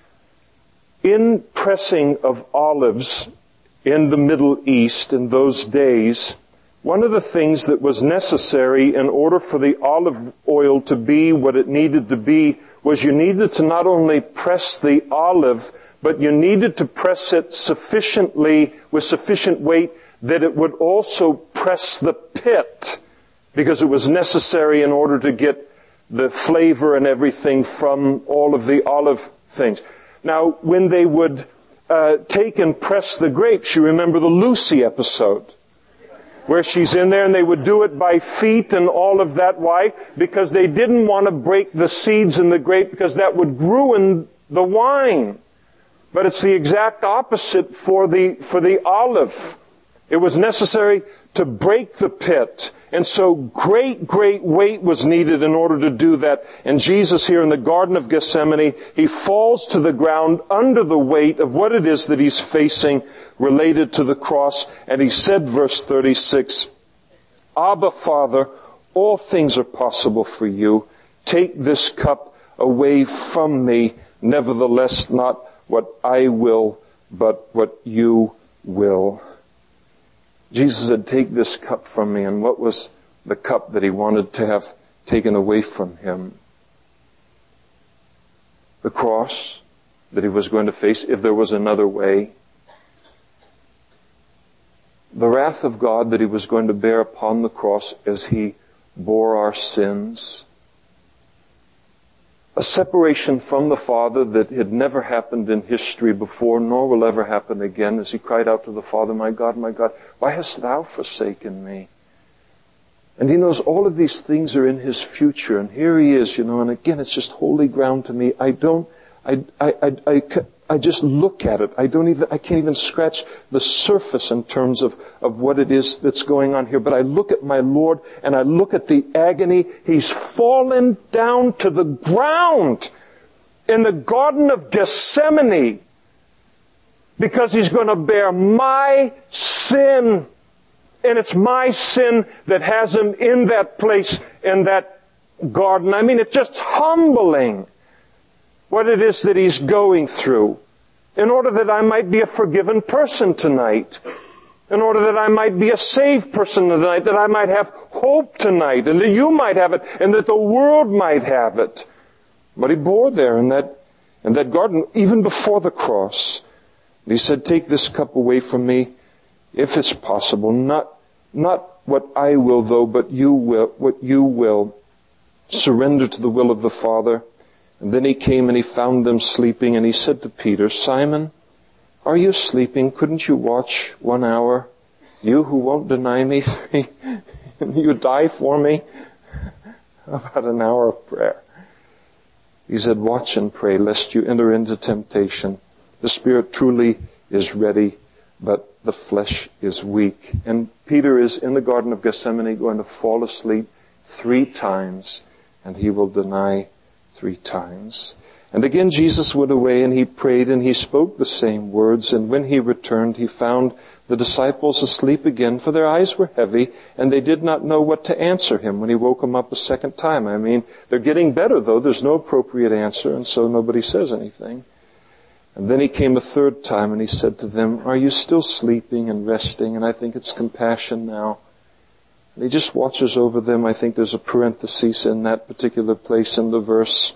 In pressing of olives in the Middle East in those days, one of the things that was necessary in order for the olive oil to be what it needed to be was you needed to not only press the olive, but you needed to press it sufficiently, with sufficient weight, that it would also press the pit, because it was necessary in order to get the flavor and everything from all of the olive things. Now, when they would uh, take and press the grapes, you remember the Lucy episode, where she's in there and they would do it by feet and all of that. Why? Because they didn't want to break the seeds in the grape, because that would ruin the wine. But it's the exact opposite for the, for the olive. It was necessary to break the pit. And so great, great weight was needed in order to do that. And Jesus here in the Garden of Gethsemane, he falls to the ground under the weight of what it is that he's facing related to the cross. And he said, verse thirty-six, Abba, Father, all things are possible for you. Take this cup away from me. Nevertheless, not what I will, but what you will. Jesus said, take this cup from me. And what was the cup that he wanted to have taken away from him? The cross that he was going to face, if there was another way. The wrath of God that he was going to bear upon the cross as he bore our sins. A separation from the Father that had never happened in history before, nor will ever happen again, as he cried out to the Father, my God, my God, why hast thou forsaken me? And he knows all of these things are in his future, and here he is, you know, and again, it's just holy ground to me. I don't, I, I, I, I, I just look at it. I don't even, I can't even scratch the surface in terms of, of what it is that's going on here. But I look at my Lord and I look at the agony. He's fallen down to the ground in the Garden of Gethsemane because he's going to bear my sin. And it's my sin that has him in that place, in that garden. I mean, it's just humbling what it is that he's going through, in order that I might be a forgiven person tonight, in order that I might be a saved person tonight, that I might have hope tonight, and that you might have it, and that the world might have it. But he bore there in that, in that garden, even before the cross. And he said, take this cup away from me, if it's possible, not, not what I will though, but you will, what you will. surrender to the will of the Father. And then he came and he found them sleeping, and he said to Peter, Simon, are you sleeping? Couldn't you watch one hour? You who won't deny me, you die for me. About an hour of prayer. He said, watch and pray, lest you enter into temptation. The spirit truly is ready, but the flesh is weak. And Peter is in the Garden of Gethsemane going to fall asleep three times, and he will deny three times. And again Jesus went away and he prayed and he spoke the same words. And when he returned, he found the disciples asleep again, for their eyes were heavy and they did not know what to answer him when he woke them up a second time. I mean, they're getting better though. There's no appropriate answer, and so nobody says anything. And then he came a third time and he said to them, are you still sleeping and resting? And I think it's compassion now. And he just watches over them. I think there's a parenthesis in that particular place in the verse.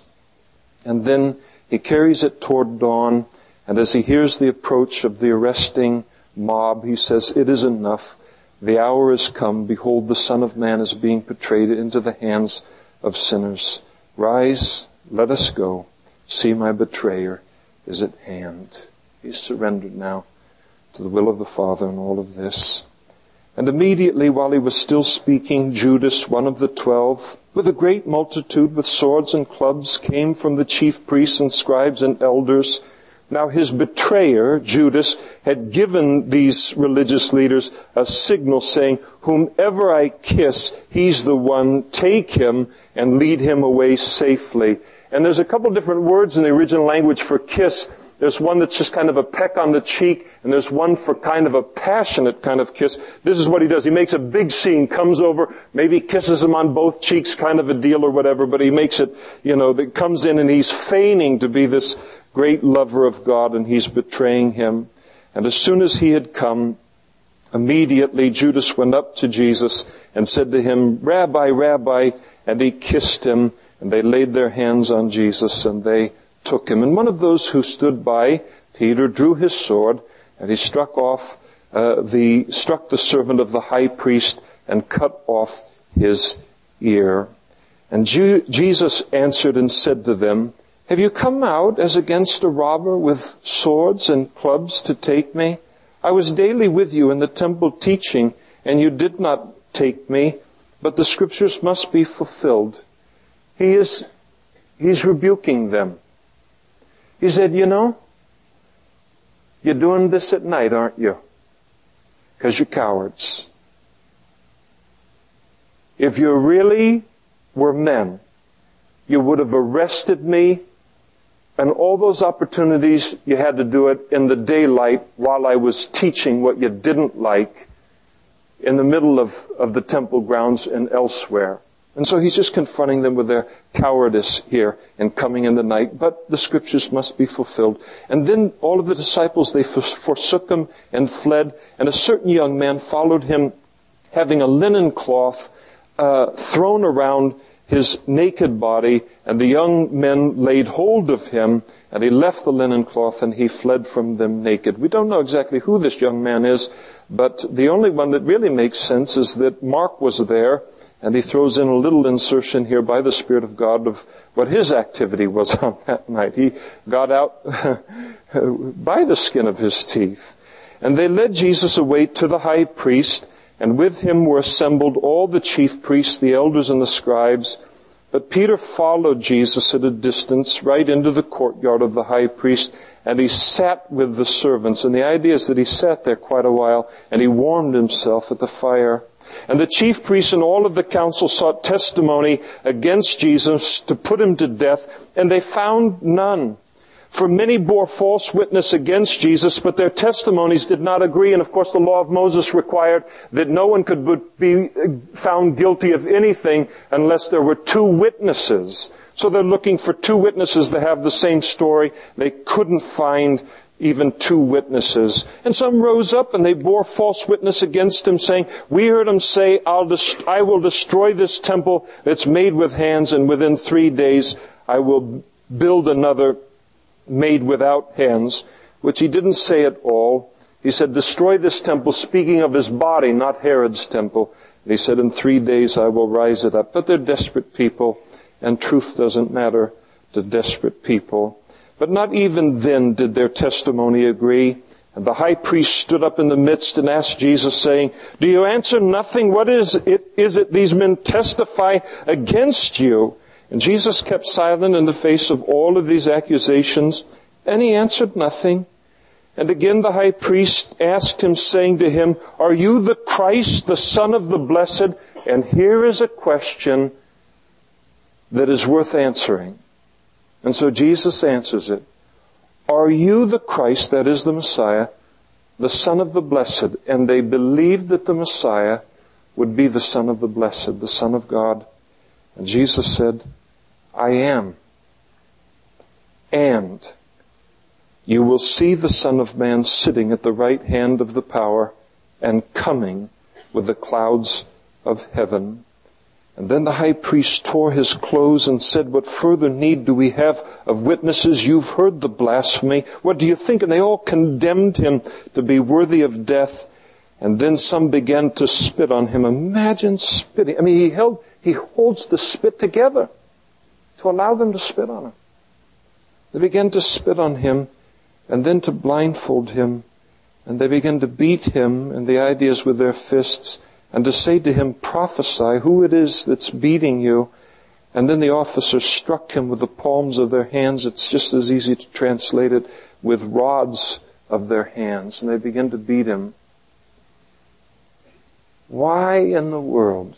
And then he carries it toward dawn. And as he hears the approach of the arresting mob, he says, it is enough. The hour is come. Behold, the Son of Man is being betrayed into the hands of sinners. Rise, let us go. See, my betrayer is at hand. He's surrendered now to the will of the Father in all of this. And immediately while he was still speaking, Judas, one of the twelve, with a great multitude with swords and clubs, came from the chief priests and scribes and elders. Now his betrayer, Judas, had given these religious leaders a signal saying, whomever I kiss, he's the one, take him and lead him away safely. And there's a couple different words in the original language for kiss. There's one that's just kind of a peck on the cheek, and there's one for kind of a passionate kind of kiss. This is what he does. He makes a big scene, comes over, maybe kisses him on both cheeks, kind of a deal or whatever, but he makes it, you know, that comes in and he's feigning to be this great lover of God, and he's betraying him. And as soon as he had come, immediately Judas went up to Jesus and said to him, Rabbi, Rabbi, and he kissed him, and they laid their hands on Jesus, and they took him. And one of those who stood by, Peter, drew his sword, and he struck off uh, the struck the servant of the high priest and cut off his ear. And Ju- Jesus answered and said to them, have you come out as against a robber with swords and clubs to take me? I was daily with you in the temple teaching, and you did not take me, but the scriptures must be fulfilled. He is, he's rebuking them. He said, you know, you're doing this at night, aren't you? Because you're cowards. If you really were men, you would have arrested me, and all those opportunities you had to do it in the daylight while I was teaching what you didn't like in the middle of, of the temple grounds and elsewhere. And so he's just confronting them with their cowardice here and coming in the night. But the scriptures must be fulfilled. And then all of the disciples, they forsook him and fled. And a certain young man followed him, having a linen cloth uh, thrown around his naked body. And the young men laid hold of him, and he left the linen cloth, and he fled from them naked. We don't know exactly who this young man is, but the only one that really makes sense is that Mark was there. And he throws in a little insertion here by the Spirit of God of what his activity was on that night. He got out by the skin of his teeth. And they led Jesus away to the high priest, and with him were assembled all the chief priests, the elders, and the scribes. But Peter followed Jesus at a distance right into the courtyard of the high priest, and he sat with the servants. And the idea is that he sat there quite a while, and he warmed himself at the fire. And the chief priests and all of the council sought testimony against Jesus to put him to death, and they found none. For many bore false witness against Jesus, but their testimonies did not agree. And of course the law of Moses required that no one could be found guilty of anything unless there were two witnesses. So they're looking for two witnesses to have the same story. They couldn't find even two witnesses. And some rose up and they bore false witness against him, saying, we heard him say, I'll dest- I will destroy this temple that's made with hands, and within three days I will build another made without hands, which he didn't say at all. He said, destroy this temple, speaking of his body, not Herod's temple. And he said, in three days I will rise it up. But they're desperate people, and truth doesn't matter to desperate people. But not even then did their testimony agree. And the high priest stood up in the midst and asked Jesus, saying, "Do you answer nothing? What is it, is it these men testify against you?" And Jesus kept silent in the face of all of these accusations, and he answered nothing. And again the high priest asked him, saying to him, "Are you the Christ, the Son of the Blessed?" And here is a question that is worth answering. And so Jesus answers it. "Are you the Christ," that is the Messiah, "the Son of the Blessed?" And they believed that the Messiah would be the Son of the Blessed, the Son of God. And Jesus said, "I am. And you will see the Son of Man sitting at the right hand of the power and coming with the clouds of heaven." And then the high priest tore his clothes and said, "What further need do we have of witnesses? You've heard the blasphemy. What do you think?" And they all condemned him to be worthy of death. And then some began to spit on him. Imagine spitting. I mean, he held, he holds the spit together to allow them to spit on him. They began to spit on him and then to blindfold him. And they began to beat him, and the idea is with their fists, and to say to him, "Prophesy who it is that's beating you." And then the officers struck him with the palms of their hands. It's just as easy to translate it, with rods of their hands. And they began to beat him. Why in the world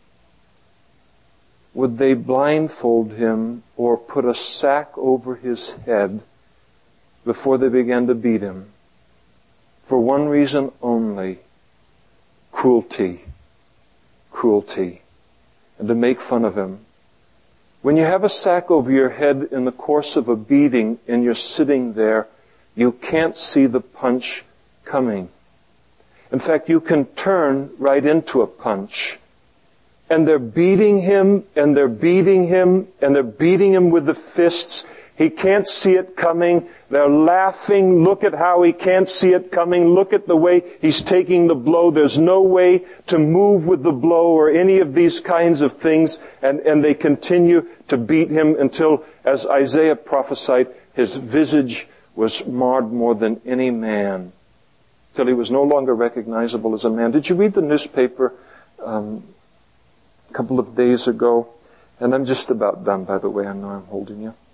would they blindfold him or put a sack over his head before they began to beat him? For one reason only: cruelty. Cruelty. And to make fun of him. When you have a sack over your head in the course of a beating and you're sitting there, you can't see the punch coming. In fact, you can turn right into a punch. And they're beating him, and they're beating him, and they're beating him with the fists. He can't see it coming. They're laughing. Look at how he can't see it coming. Look at the way he's taking the blow. There's no way to move with the blow or any of these kinds of things. And, and they continue to beat him until, as Isaiah prophesied, his visage was marred more than any man, till he was no longer recognizable as a man. Did you read the newspaper um, a couple of days ago? And I'm just about done, by the way. I know I'm holding you.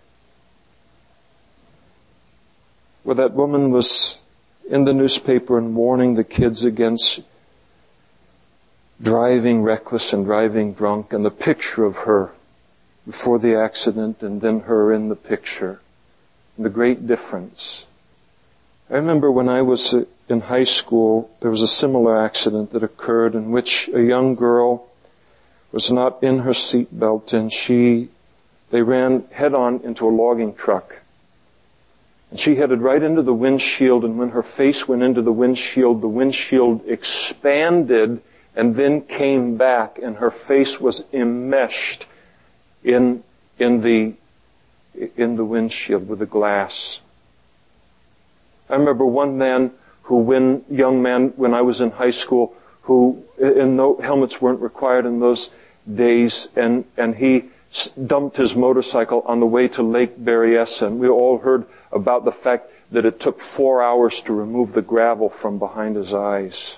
Where that woman was in the newspaper and warning the kids against driving reckless and driving drunk, and the picture of her before the accident and then her in the picture. And the great difference. I remember when I was in high school, there was a similar accident that occurred in which a young girl was not in her seat belt, and she, they ran head on into a logging truck. And she headed right into the windshield, and when her face went into the windshield, the windshield expanded and then came back, and her face was enmeshed in, in the, in the windshield with the glass. I remember one man who, when, young man, when I was in high school, who, and no helmets weren't required in those days, and, and he dumped his motorcycle on the way to Lake Berryessa, and we all heard about the fact that it took four hours to remove the gravel from behind his eyes.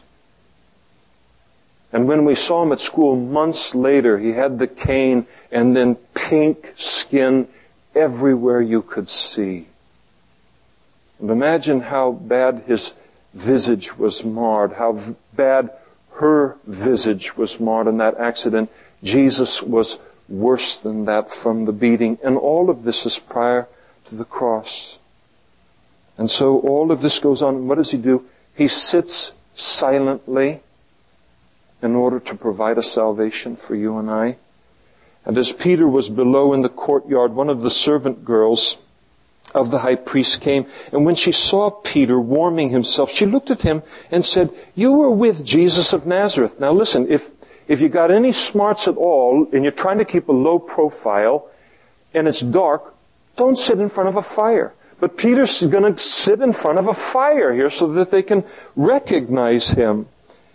And when we saw him at school months later, he had the cane and then pink skin everywhere you could see. And imagine how bad his visage was marred, how bad her visage was marred in that accident. Jesus was worse than that from the beating. And all of this is prior to the cross. And so all of this goes on. What does he do? He sits silently in order to provide a salvation for you and I. And as Peter was below in the courtyard, one of the servant girls of the high priest came. And when she saw Peter warming himself, she looked at him and said, "You were with Jesus of Nazareth." Now listen, if If you got any smarts at all, and you're trying to keep a low profile, and it's dark, don't sit in front of a fire. But Peter's going to sit in front of a fire here so that they can recognize him.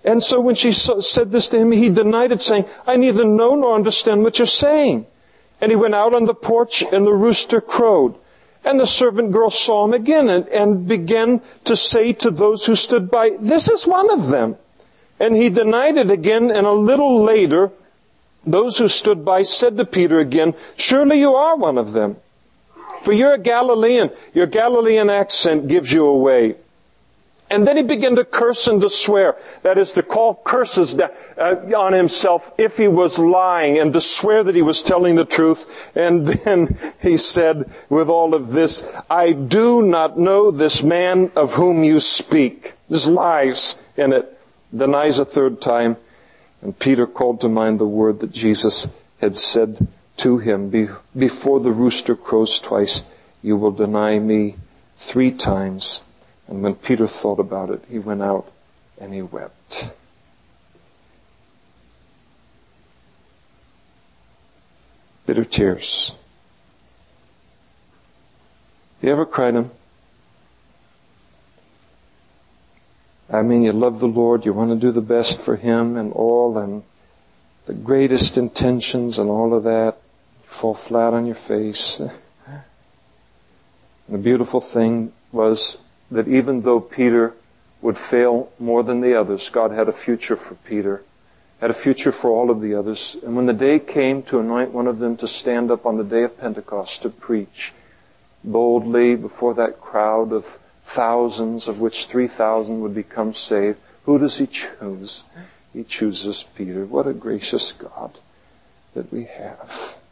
And so when she said this to him, he denied it, saying, I neither know nor understand what you're saying. And he went out on the porch, and the rooster crowed. And the servant girl saw him again, and, and began to say to those who stood by, this is one of them. And he denied it again, and a little later, those who stood by said to Peter again, surely you are one of them. For you're a Galilean. Your Galilean accent gives you away. And then he began to curse and to swear. That is, to call curses on himself if he was lying, and to swear that he was telling the truth. And then he said, with all of this, I do not know this man of whom you speak. There's lies in it. Denies a third time. And Peter called to mind the word that Jesus had said to him, before the rooster crows twice, you will deny me three times. And when Peter thought about it, he went out and he wept. Bitter tears. You ever cried them? I mean, you love the Lord, you want to do the best for Him and all, and the greatest intentions and all of that, you fall flat on your face. And the beautiful thing was that even though Peter would fail more than the others, God had a future for Peter, had a future for all of the others. And when the day came to anoint one of them to stand up on the day of Pentecost to preach boldly before that crowd of thousands, of which three thousand would become saved, who does He choose? He chooses Peter. What a gracious God that we have.